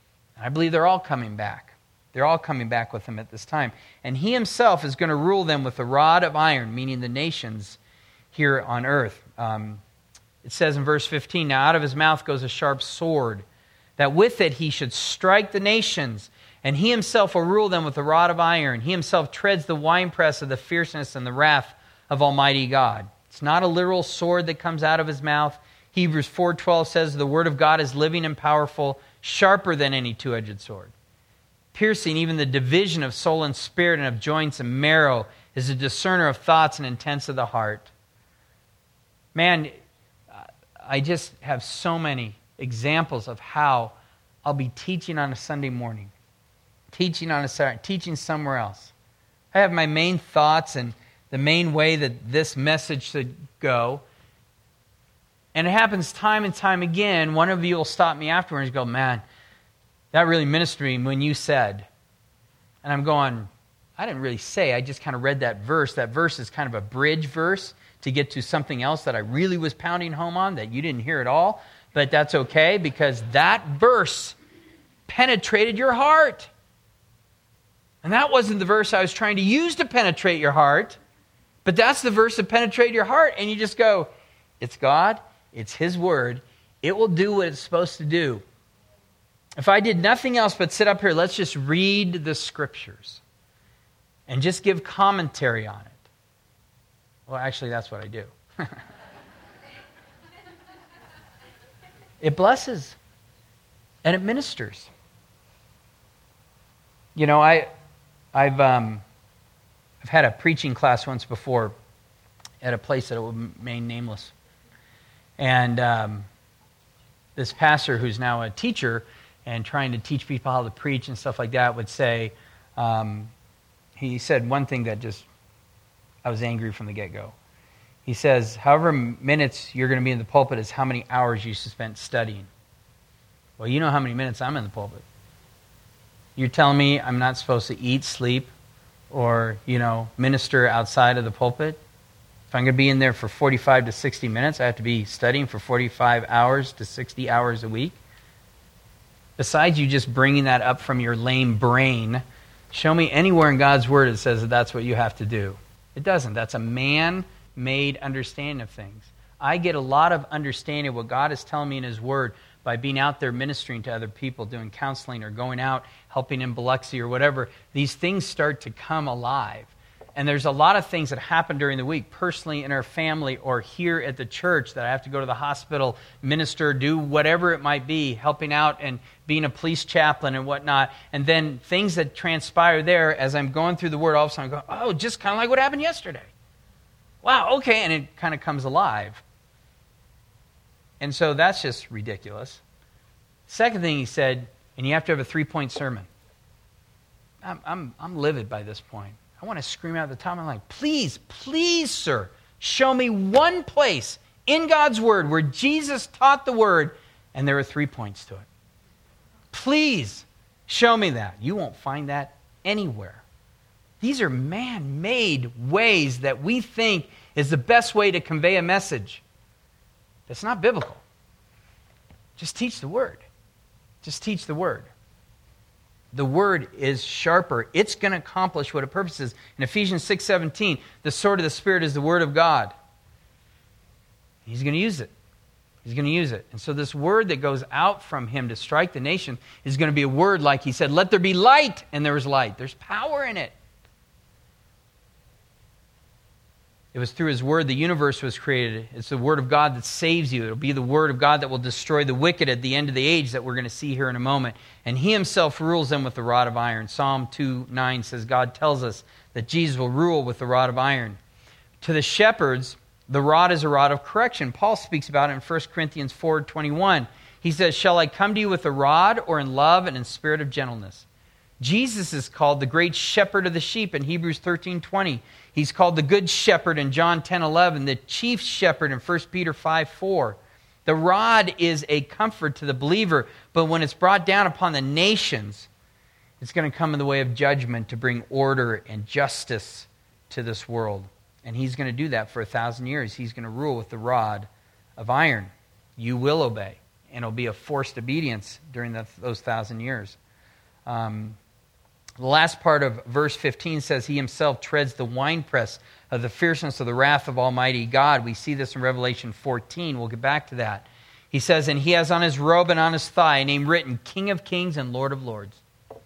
S1: I believe they're all coming back. They're all coming back with him at this time. And he himself is going to rule them with a rod of iron, meaning the nations here on earth. Um, it says in verse fifteen, now out of his mouth goes a sharp sword, that with it he should strike the nations, and he himself will rule them with a rod of iron. He himself treads the winepress of the fierceness and the wrath of Almighty God. It's not a literal sword that comes out of his mouth. Hebrews four twelve says the word of God is living and powerful, sharper than any two-edged sword, piercing even the division of soul and spirit and of joints and marrow, is a discerner of thoughts and intents of the heart. Man, I just have so many examples of how I'll be teaching on a Sunday morning, teaching on a Saturday, teaching somewhere else. I have my main thoughts and the main way that this message should go. And it happens time and time again. One of you will stop me afterwards and go, man, that really ministered to me when you said. And I'm going, I didn't really say. I just kind of read that verse. That verse is kind of a bridge verse to get to something else that I really was pounding home on that you didn't hear at all. But that's okay because that verse penetrated your heart. And that wasn't the verse I was trying to use to penetrate your heart. But that's the verse that penetrated your heart. And you just go, it's God. It's His Word. It will do what it's supposed to do. If I did nothing else but sit up here, let's just read the Scriptures and just give commentary on it. Well, actually, that's what I do. It blesses and it ministers. You know, I, I've um, I've had a preaching class once before at a place that will remain nameless, and um, this pastor, who's now a teacher and trying to teach people how to preach and stuff like that, would say, um, he said one thing that just I was angry from the get-go. He says, however minutes you're going to be in the pulpit is how many hours you spent studying. Well, you know how many minutes I'm in the pulpit. You're telling me I'm not supposed to eat, sleep, or, you know, minister outside of the pulpit? If I'm going to be in there for forty-five to sixty minutes, I have to be studying for forty-five hours to sixty hours a week? Besides you just bringing that up from your lame brain, show me anywhere in God's Word it says that that's what you have to do. It doesn't. That's a man-made understanding of things. I get a lot of understanding of what God is telling me in His Word by being out there ministering to other people, doing counseling, or going out helping in Biloxi or whatever. These things start to come alive. And there's a lot of things that happen during the week, personally in our family or here at the church, that I have to go to the hospital, minister, do whatever it might be, helping out and being a police chaplain and whatnot. And then things that transpire there as I'm going through the Word, all of a sudden I go, oh, just kind of like what happened yesterday. Wow, okay, and it kind of comes alive. And so that's just ridiculous. Second thing he said, and you have to have a three-point sermon. I'm, I'm, I'm livid by this point. I want to scream out at the top of my lungs, please, please, sir, show me one place in God's Word where Jesus taught the Word and there are three points to it. Please show me that. You won't find that anywhere. These are man-made ways that we think is the best way to convey a message. That's not biblical. Just teach the Word. Just teach the Word. The Word is sharper. It's going to accomplish what it purposes. In Ephesians six seventeen, the sword of the Spirit is the Word of God. He's going to use it. He's going to use it. And so this word that goes out from Him to strike the nation is going to be a word like He said, let there be light, and there was light. There's power in it. It was through His Word the universe was created. It's the Word of God that saves you. It'll be the Word of God that will destroy the wicked at the end of the age that we're going to see here in a moment. And He Himself rules them with the rod of iron. Psalm two nine says God tells us that Jesus will rule with the rod of iron. To the shepherds, the rod is a rod of correction. Paul speaks about it in First Corinthians four twenty-one. He says, shall I come to you with a rod, or in love and in spirit of gentleness? Jesus is called the great shepherd of the sheep in Hebrews thirteen twenty. He's called the good shepherd in John ten eleven, the chief shepherd in First Peter five four. The rod is a comfort to the believer, but when it's brought down upon the nations, it's going to come in the way of judgment to bring order and justice to this world. And He's going to do that for a thousand years. He's going to rule with the rod of iron. You will obey, and it'll be a forced obedience during the, those thousand years. Um, The last part of verse fifteen says He Himself treads the winepress of the fierceness of the wrath of Almighty God. We see this in Revelation fourteen. We'll get back to that. He says, and He has on His robe and on His thigh a name written, King of Kings and Lord of Lords.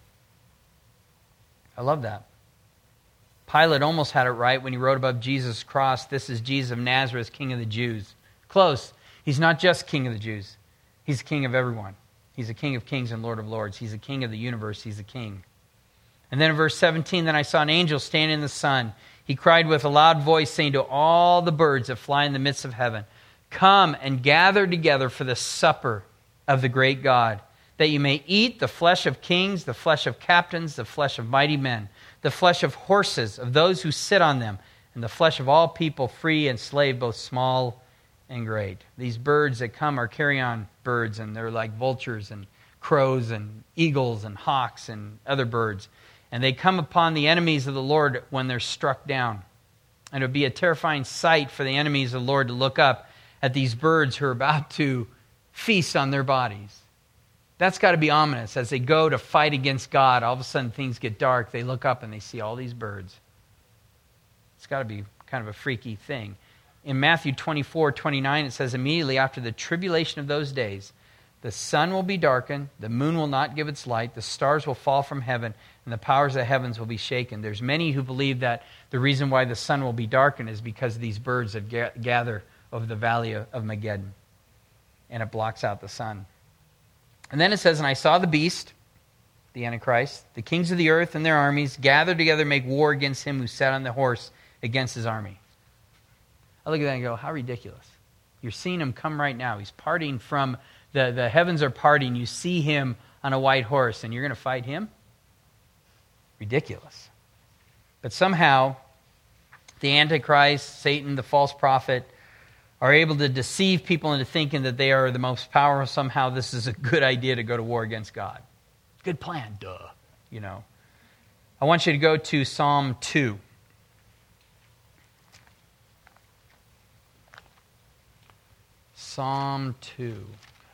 S1: I love that. Pilate almost had it right when he wrote above Jesus' cross, this is Jesus of Nazareth, King of the Jews. Close. He's not just King of the Jews. He's King of everyone. He's the King of Kings and Lord of Lords. He's the King of the universe. He's the King. And then in verse seventeen, then I saw an angel standing in the sun. He cried with a loud voice, saying to all the birds that fly in the midst of heaven, come and gather together for the supper of the great God, that you may eat the flesh of kings, the flesh of captains, the flesh of mighty men, the flesh of horses, of those who sit on them, and the flesh of all people, free and slave, both small and great. These birds that come are carrion birds, and they're like vultures and crows and eagles and hawks and other birds. And they come upon the enemies of the Lord when they're struck down. And it would be a terrifying sight for the enemies of the Lord to look up at these birds who are about to feast on their bodies. That's got to be ominous. As they go to fight against God, all of a sudden things get dark. They look up and they see all these birds. It's got to be kind of a freaky thing. In Matthew twenty-four twenty-nine, it says, immediately after the tribulation of those days, the sun will be darkened, the moon will not give its light, the stars will fall from heaven, and the powers of the heavens will be shaken. There's many who believe that the reason why the sun will be darkened is because of these birds that ga- gather over the valley of, of Megiddon, and it blocks out the sun. And then it says, and I saw the beast, the Antichrist, the kings of the earth and their armies, gather together, make war against him who sat on the horse, against his army. I look at that and go, how ridiculous. You're seeing him come right now. He's parting from, the, the heavens are parting. You see him on a white horse, and you're going to fight him? Ridiculous. But somehow, the Antichrist, Satan, the false prophet, are able to deceive people into thinking that they are the most powerful. Somehow this is a good idea to go to war against God. Good plan, duh, you know. I want you to go to Psalm two. Psalm two.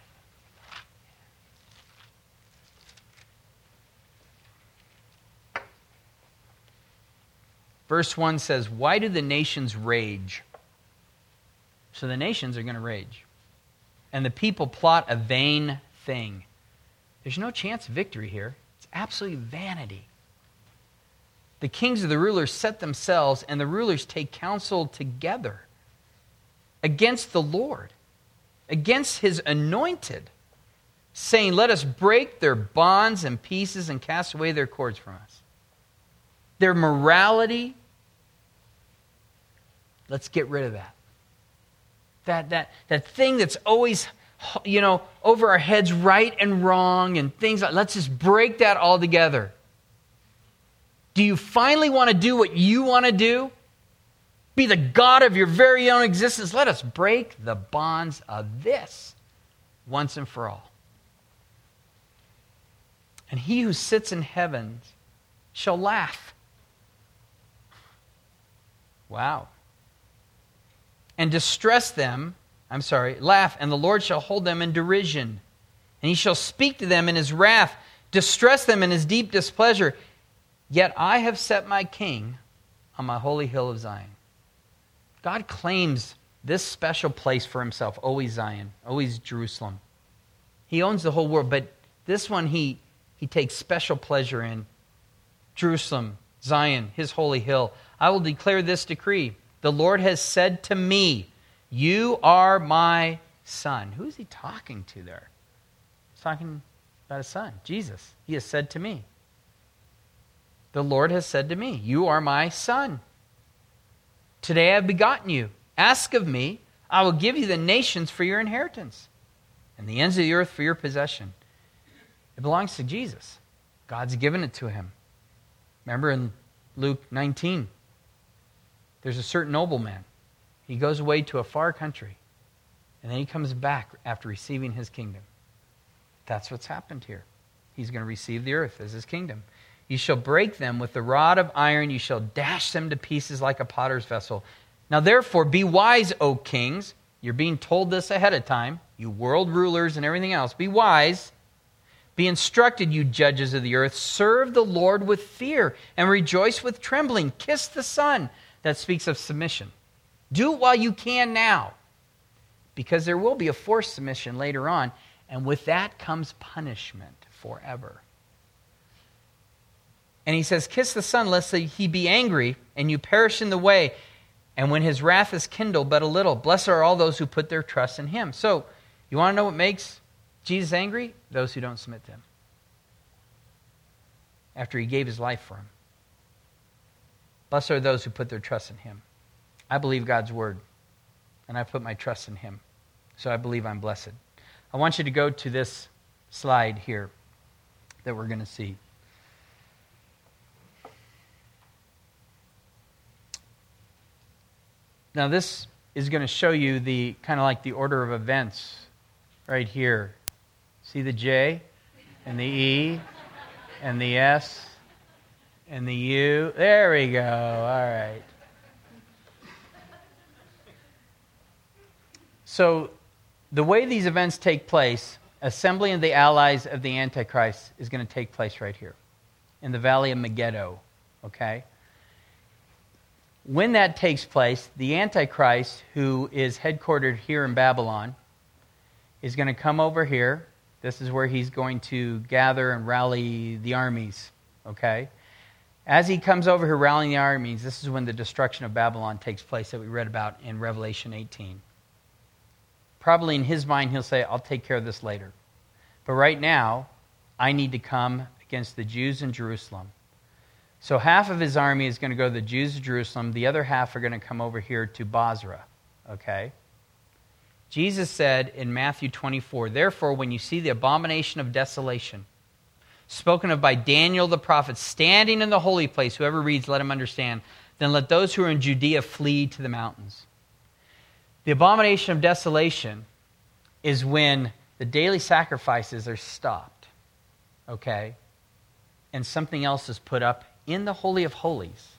S1: Verse one says, "Why do the nations rage?" So the nations are going to rage. "And the people plot a vain thing." There's no chance of victory here. It's absolutely vanity. "The kings of the rulers set themselves, and the rulers take counsel together against the Lord, against his anointed, saying, 'Let us break their bonds in pieces and cast away their cords from us.'" Their morality, let's get rid of that. That, that, that thing that's always, you know, over our heads, right and wrong and things like, let's just break that all together. Do you finally want to do what you want to do? Be the God of your very own existence? Let us break the bonds of this once and for all. "And he who sits in heavens shall laugh." Wow. "And distress them," I'm sorry, "laugh, and the Lord shall hold them in derision. And he shall speak to them in his wrath, distress them in his deep displeasure. Yet I have set my king on my holy hill of Zion." God claims this special place for himself, always Zion, always Jerusalem. He owns the whole world, but this one he, he takes special pleasure in. Jerusalem, Zion, his holy hill. "I will declare this decree. The Lord has said to me, 'You are my son.'" Who is he talking to there? He's talking about his son, Jesus. "He has said to me. The Lord has said to me, 'You are my son. Today I have begotten you. Ask of me, I will give you the nations for your inheritance, and the ends of the earth for your possession." It belongs to Jesus. God's given it to him. Remember in Luke nineteen, there's a certain nobleman. He goes away to a far country, and then he comes back after receiving his kingdom. That's what's happened here. He's going to receive the earth as his kingdom. "You shall break them with the rod of iron. You shall dash them to pieces like a potter's vessel. Now therefore be wise, O kings." You're being told this ahead of time. You world rulers and everything else. Be wise. "Be instructed, you judges of the earth. Serve the Lord with fear and rejoice with trembling. Kiss the Son." That speaks of submission. Do it while you can now, because there will be a forced submission later on, and with that comes punishment forever. And he says, "Kiss the Son, lest he be angry, and you perish in the way. And when his wrath is kindled but a little, blessed are all those who put their trust in him." So, you want to know what makes Jesus angry? Those who don't submit to him. After he gave his life for him. Blessed are those who put their trust in him. I believe God's word, and I put my trust in him. So I believe I'm blessed. I want you to go to this slide here that we're going to see. Now this is going to show you the kind of like the order of events right here. See the J and the E and the S and the U. There we go. All right. So the way these events take place, assembly of the allies of the Antichrist is going to take place right here in the valley of Megiddo. Okay? When that takes place, the Antichrist, who is headquartered here in Babylon, is going to come over here. This is where he's going to gather and rally the armies, okay? As he comes over here rallying the armies, this is when the destruction of Babylon takes place that we read about in Revelation eighteen. Probably in his mind, he'll say, I'll take care of this later. But right now, I need to come against the Jews in Jerusalem. So half of his army is going to go to the Jews of Jerusalem. The other half are going to come over here to Basra. Okay? Jesus said in Matthew twenty-four, "Therefore, when you see the abomination of desolation, spoken of by Daniel the prophet, standing in the holy place," whoever reads, let him understand, then let those who are in Judea flee to the mountains. The abomination of desolation is when the daily sacrifices are stopped, okay, and something else is put up in the Holy of Holies,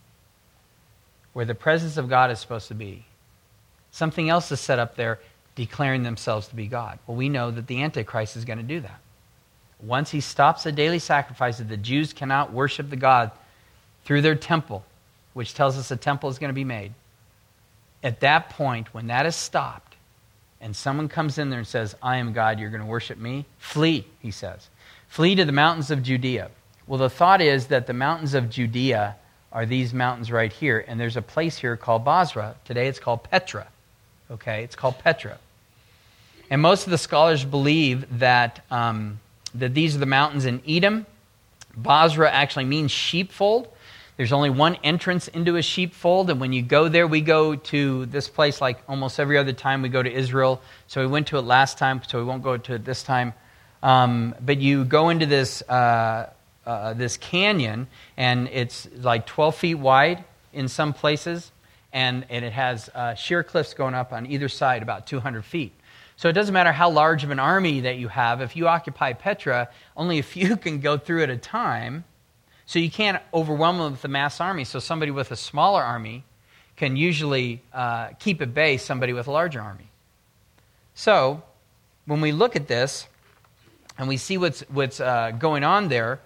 S1: where the presence of God is supposed to be. Something else is set up there declaring themselves to be God. Well, we know that the Antichrist is going to do that. Once he stops the daily sacrifices, the Jews cannot worship the God through their temple, which tells us a temple is going to be made. At that point, when that is stopped, and someone comes in there and says, I am God, you're going to worship me, flee, he says. Flee to the mountains of Judea. Well, the thought is that the mountains of Judea are these mountains right here, and there's a place here called Bozrah. Today it's called Petra. Okay, it's called Petra. And most of the scholars believe that, um, that these are the mountains in Edom. Bozrah actually means sheepfold. There's only one entrance into a sheepfold, and when you go there, we go to this place like almost every other time we go to Israel. So we went to it last time, so we won't go to it this time. Um, but you go into this uh, uh, this canyon, and it's like twelve feet wide in some places, and, and it has uh, sheer cliffs going up on either side about two hundred feet. So it doesn't matter how large of an army that you have. If you occupy Petra, only a few can go through at a time. So you can't overwhelm them with a mass army. So somebody with a smaller army can usually uh, keep at bay somebody with a larger army. So when we look at this and we see what's, what's uh, going on there,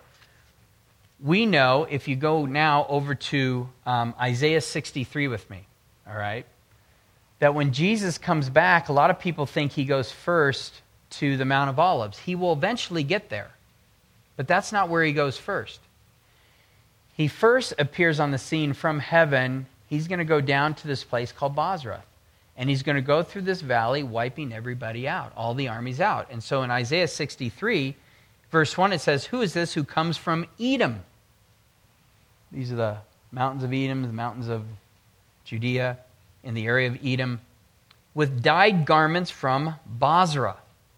S1: we know, if you go now over to um, Isaiah sixty-three with me, all right, that when Jesus comes back, a lot of people think he goes first to the Mount of Olives. He will eventually get there, but that's not where he goes first. He first appears on the scene from heaven. He's going to go down to this place called Bozrah, and he's going to go through this valley, wiping everybody out, all the armies out. And so in Isaiah sixty-three, verse one, it says, who is this who comes from Edom? These are the mountains of Edom, the mountains of Judea, in the area of Edom, with dyed garments from Bozrah.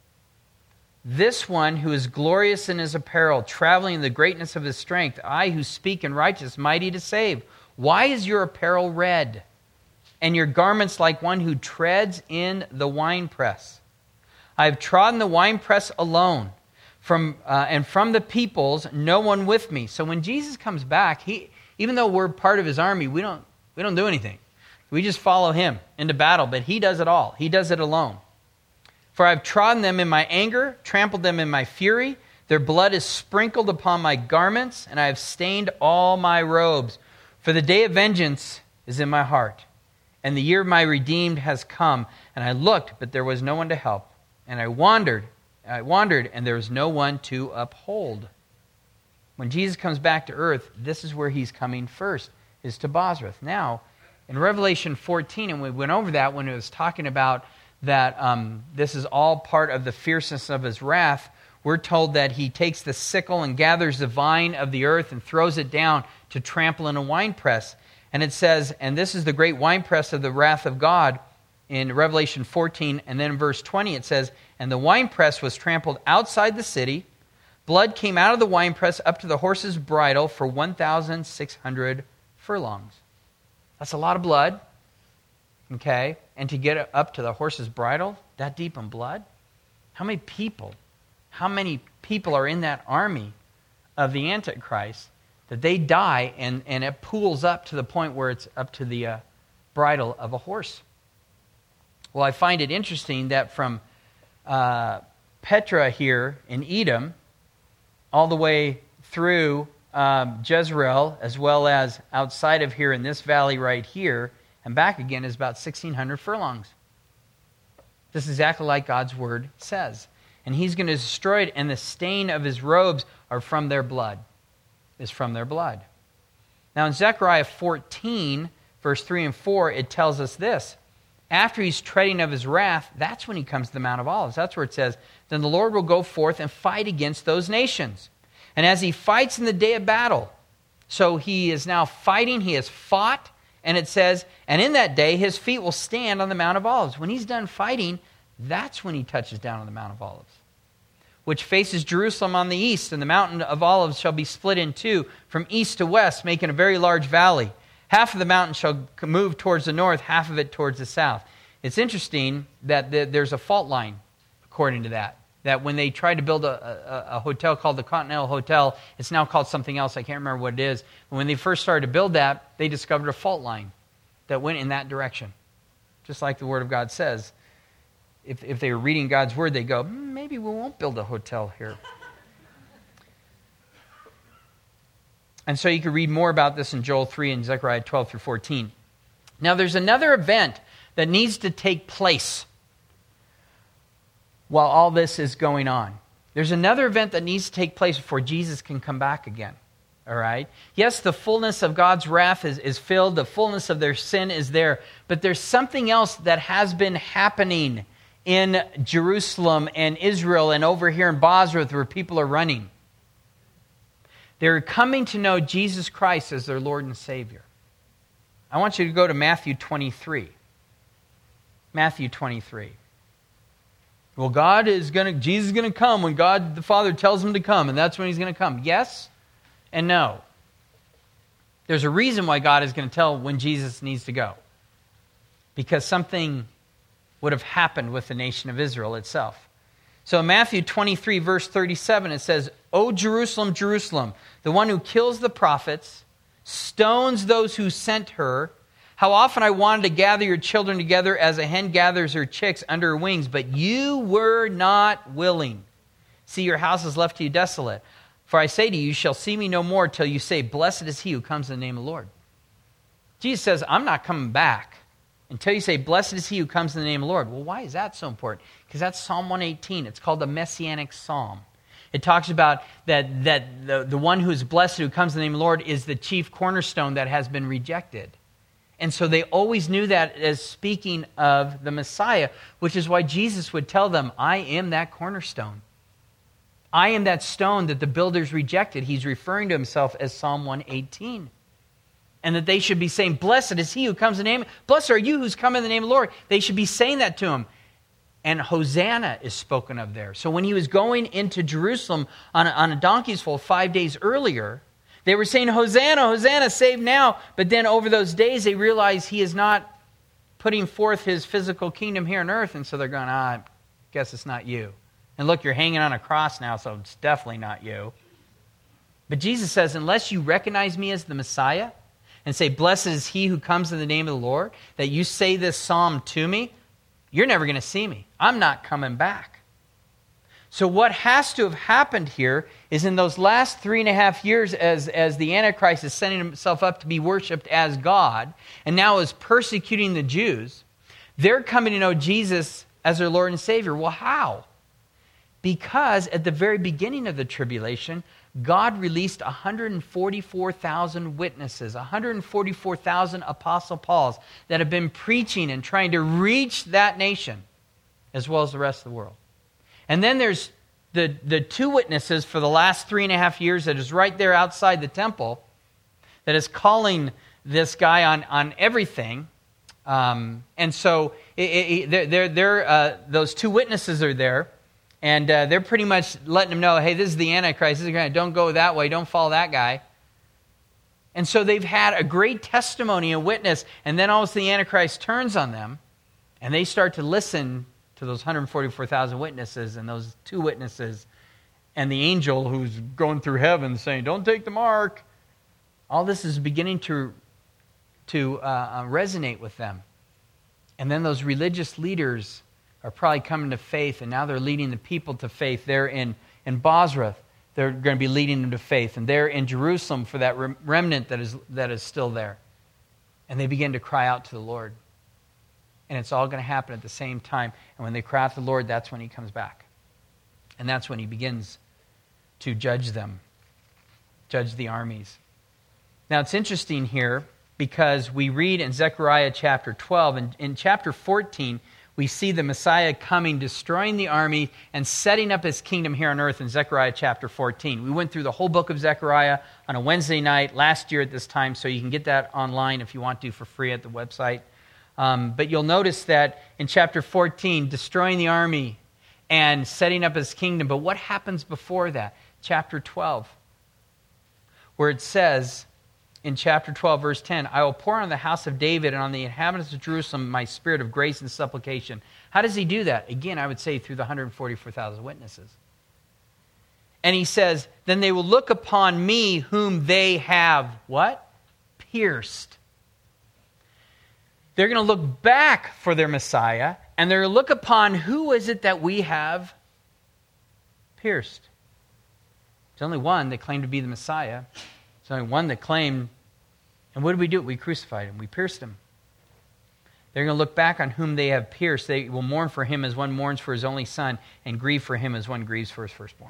S1: This one who is glorious in his apparel, traveling in the greatness of his strength, I who speak in righteousness, mighty to save. Why is your apparel red, and your garments like one who treads in the winepress? I have trodden the winepress alone, from uh, and from the peoples, no one with me. So when Jesus comes back, he even though we're part of his army, we don't we don't do anything. We just follow him into battle, but he does it all. He does it alone. For I have trodden them in my anger, trampled them in my fury. Their blood is sprinkled upon my garments, and I have stained all my robes. For the day of vengeance is in my heart, and the year of my redeemed has come. And I looked, but there was no one to help. And I wandered, I wandered, and there was no one to uphold. When Jesus comes back to earth, this is where he's coming first, is to Bozrah. Now, in Revelation fourteen, and we went over that when it was talking about that um, this is all part of the fierceness of his wrath, we're told that he takes the sickle and gathers the vine of the earth and throws it down to trample in a winepress. And it says, and this is the great winepress of the wrath of God in Revelation fourteen. And then in verse twenty it says, and the winepress was trampled outside the city. Blood came out of the winepress up to the horse's bridle for one thousand six hundred furlongs. That's a lot of blood. Okay? And to get up to the horse's bridle, that deep in blood? How many people, how many people are in that army of the Antichrist that they die and, and it pools up to the point where it's up to the uh, bridle of a horse? Well, I find it interesting that from uh, Petra here in Edom, all the way through um, Jezreel, as well as outside of here in this valley right here, and back again is about sixteen hundred furlongs. This is exactly like God's word says. And he's going to destroy it, and the stain of his robes are from their blood. Is from their blood. Now in Zechariah fourteen, verse three and four, it tells us this. After he's treading of his wrath, that's when he comes to the Mount of Olives. That's where it says, then the Lord will go forth and fight against those nations. And as he fights in the day of battle, so he is now fighting, he has fought, and it says, and in that day his feet will stand on the Mount of Olives. When he's done fighting, that's when he touches down on the Mount of Olives, which faces Jerusalem on the east, and the mountain of Olives shall be split in two from east to west, making a very large valley. Half of the mountain shall move towards the north, half of it towards the south. It's interesting that the, there's a fault line, according to that. That when they tried to build a, a, a hotel called the Continental Hotel, it's now called something else. I can't remember what it is. But when they first started to build that, they discovered a fault line that went in that direction. Just like the Word of God says. If, if they were reading God's Word, they go, hmm, maybe we won't build a hotel here. And so you can read more about this in Joel three and Zechariah twelve through fourteen. Now there's another event that needs to take place while all this is going on. There's another event that needs to take place before Jesus can come back again. All right? Yes, the fullness of God's wrath is, is filled. The fullness of their sin is there. But there's something else that has been happening in Jerusalem and Israel and over here in Bozrah where people are running. They're coming to know Jesus Christ as their Lord and Savior. I want you to go to Matthew twenty-three. Matthew twenty-three. Well, God is going to, Jesus is going to come when God the Father tells him to come, and that's when he's going to come. Yes and no. There's a reason why God is going to tell when Jesus needs to go. Because something would have happened with the nation of Israel itself. So in Matthew twenty-three, verse thirty-seven, it says, O Jerusalem, Jerusalem, the one who kills the prophets, stones those who sent her, how often I wanted to gather your children together as a hen gathers her chicks under her wings, but you were not willing. See, your house is left to you desolate. For I say to you, you shall see me no more till you say, blessed is he who comes in the name of the Lord. Jesus says, I'm not coming back until you say, blessed is he who comes in the name of the Lord. Well, why is that so important? Because that's Psalm one eighteen. It's called the Messianic Psalm. It talks about that, that the, the one who is blessed who comes in the name of the Lord is the chief cornerstone that has been rejected. And so they always knew that as speaking of the Messiah, which is why Jesus would tell them, I am that cornerstone. I am that stone that the builders rejected. He's referring to himself as Psalm one eighteen. And that they should be saying, blessed is he who comes in the name. Blessed are you who's come in the name of the Lord. They should be saying that to him. And Hosanna is spoken of there. So when he was going into Jerusalem on a, on a donkey's foal five days earlier, they were saying, Hosanna, Hosanna, save now. But then over those days, they realized he is not putting forth his physical kingdom here on earth. And so they're going, ah, I guess it's not you. And look, you're hanging on a cross now, so it's definitely not you. But Jesus says, unless you recognize me as the Messiah and say, blessed is he who comes in the name of the Lord, that you say this psalm to me, you're never going to see me. I'm not coming back. So what has to have happened here is in those last three and a half years as, as the Antichrist is setting himself up to be worshipped as God and now is persecuting the Jews, they're coming to know Jesus as their Lord and Savior. Well, how? Because at the very beginning of the tribulation, God released one hundred forty-four thousand witnesses, one hundred forty-four thousand Apostle Pauls that have been preaching and trying to reach that nation as well as the rest of the world. And then there's the, the two witnesses for the last three and a half years that is right there outside the temple that is calling this guy on, on everything. Um, and so it, it, they're, they're, they're, uh, those two witnesses are there. And uh, they're pretty much letting them know, hey, this is the Antichrist. This is gonna, don't go that way. Don't follow that guy. And so they've had a great testimony and witness. And then all of a sudden the Antichrist turns on them. And they start to listen to those one hundred forty-four thousand witnesses and those two witnesses. And the angel who's going through heaven saying, don't take the mark. All this is beginning to, to uh, resonate with them. And then those religious leaders are probably coming to faith, and now they're leading the people to faith. They're in, in Bozrah, they're going to be leading them to faith. And they're in Jerusalem for that remnant that is, that is still there. And they begin to cry out to the Lord. And it's all going to happen at the same time. And when they cry out to the Lord, that's when he comes back. And that's when he begins to judge them, judge the armies. Now it's interesting here because we read in Zechariah chapter twelve, and in chapter fourteen, we see the Messiah coming, destroying the army, and setting up his kingdom here on earth in Zechariah chapter fourteen. We went through the whole book of Zechariah on a Wednesday night last year at this time, so you can get that online if you want to for free at the website. Um, but you'll notice that in chapter fourteen, destroying the army and setting up his kingdom. But what happens before that? Chapter twelve, where it says in chapter twelve, verse ten, I will pour on the house of David and on the inhabitants of Jerusalem my spirit of grace and supplication. How does he do that? Again, I would say through the one hundred forty-four thousand witnesses. And he says, then they will look upon me whom they have, what? Pierced. They're going to look back for their Messiah, and they're going to look upon who is it that we have pierced. There's only one that claimed to be the Messiah. There's only one that claimed, and what did we do? We crucified him. We pierced him. They're going to look back on whom they have pierced. They will mourn for him as one mourns for his only son, and grieve for him as one grieves for his firstborn.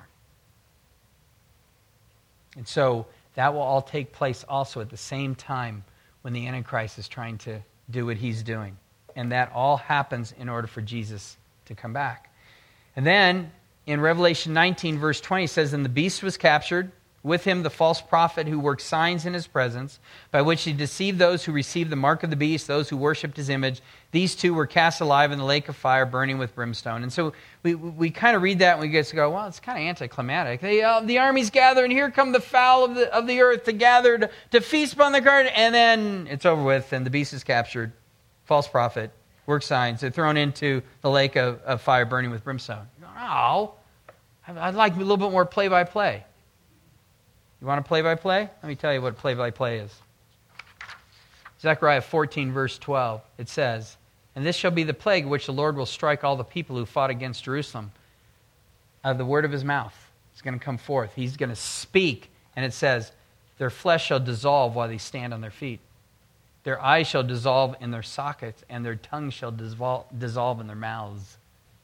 S1: And so that will all take place also at the same time when the Antichrist is trying to do what he's doing. And that all happens in order for Jesus to come back. And then in Revelation nineteen, verse twenty, it says, and the beast was captured, with him the false prophet who worked signs in his presence, by which he deceived those who received the mark of the beast, those who worshipped his image. These two were cast alive in the lake of fire, burning with brimstone. And so we we kind of read that and we get to go, well, it's kind of anticlimactic. They, uh, the armies gather, and here come the fowl of the, of the earth to gather to, to feast upon the garden, and then it's over with, and the beast is captured. False prophet, work signs. They're thrown into the lake of, of fire, burning with brimstone. You go, oh, I'd like a little bit more play-by-play. You want a play-by-play? Let me tell you what play-by-play is. Zechariah fourteen, verse twelve, it says, and this shall be the plague which the Lord will strike all the people who fought against Jerusalem. Out of the word of his mouth, it's going to come forth. He's going to speak, and it says, their flesh shall dissolve while they stand on their feet. Their eyes shall dissolve in their sockets, and their tongues shall dissolve, dissolve in their mouths.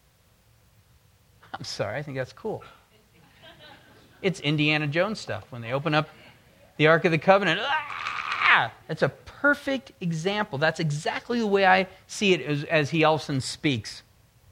S1: I'm sorry, I think that's cool. It's Indiana Jones stuff. When they open up the Ark of the Covenant, ah! That's a perfect example. That's exactly the way I see it as, as he also speaks.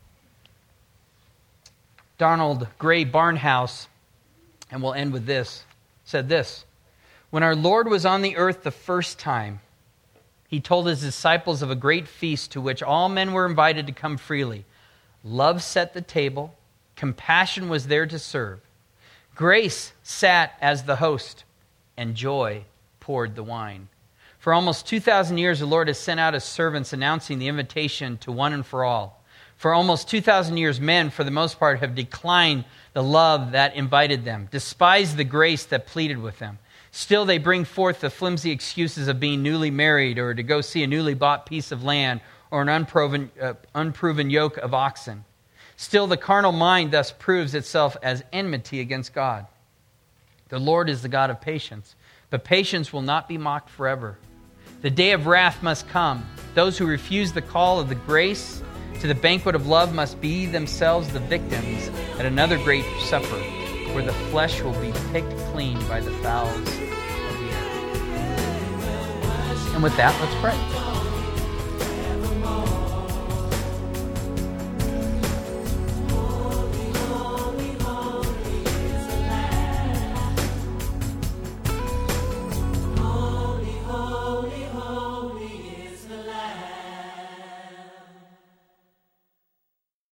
S1: Donald Gray Barnhouse, and we'll end with this, said this, when our Lord was on the earth the first time, he told his disciples of a great feast to which all men were invited to come freely. Love set the table. Compassion was there to serve. Grace sat as the host, and joy poured the wine. For almost two thousand years, the Lord has sent out his servants announcing the invitation to one and for all. For almost two thousand years, men, for the most part, have declined the love that invited them, despised the grace that pleaded with them. Still, they bring forth the flimsy excuses of being newly married or to go see a newly bought piece of land or an unproven, uh, unproven yoke of oxen. Still, the carnal mind thus proves itself as enmity against God. The Lord is the God of patience, but patience will not be mocked forever. The day of wrath must come. Those who refuse the call of the grace to the banquet of love must be themselves the victims at another great supper, where the flesh will be picked clean by the fowls of the air. And with that, let's pray.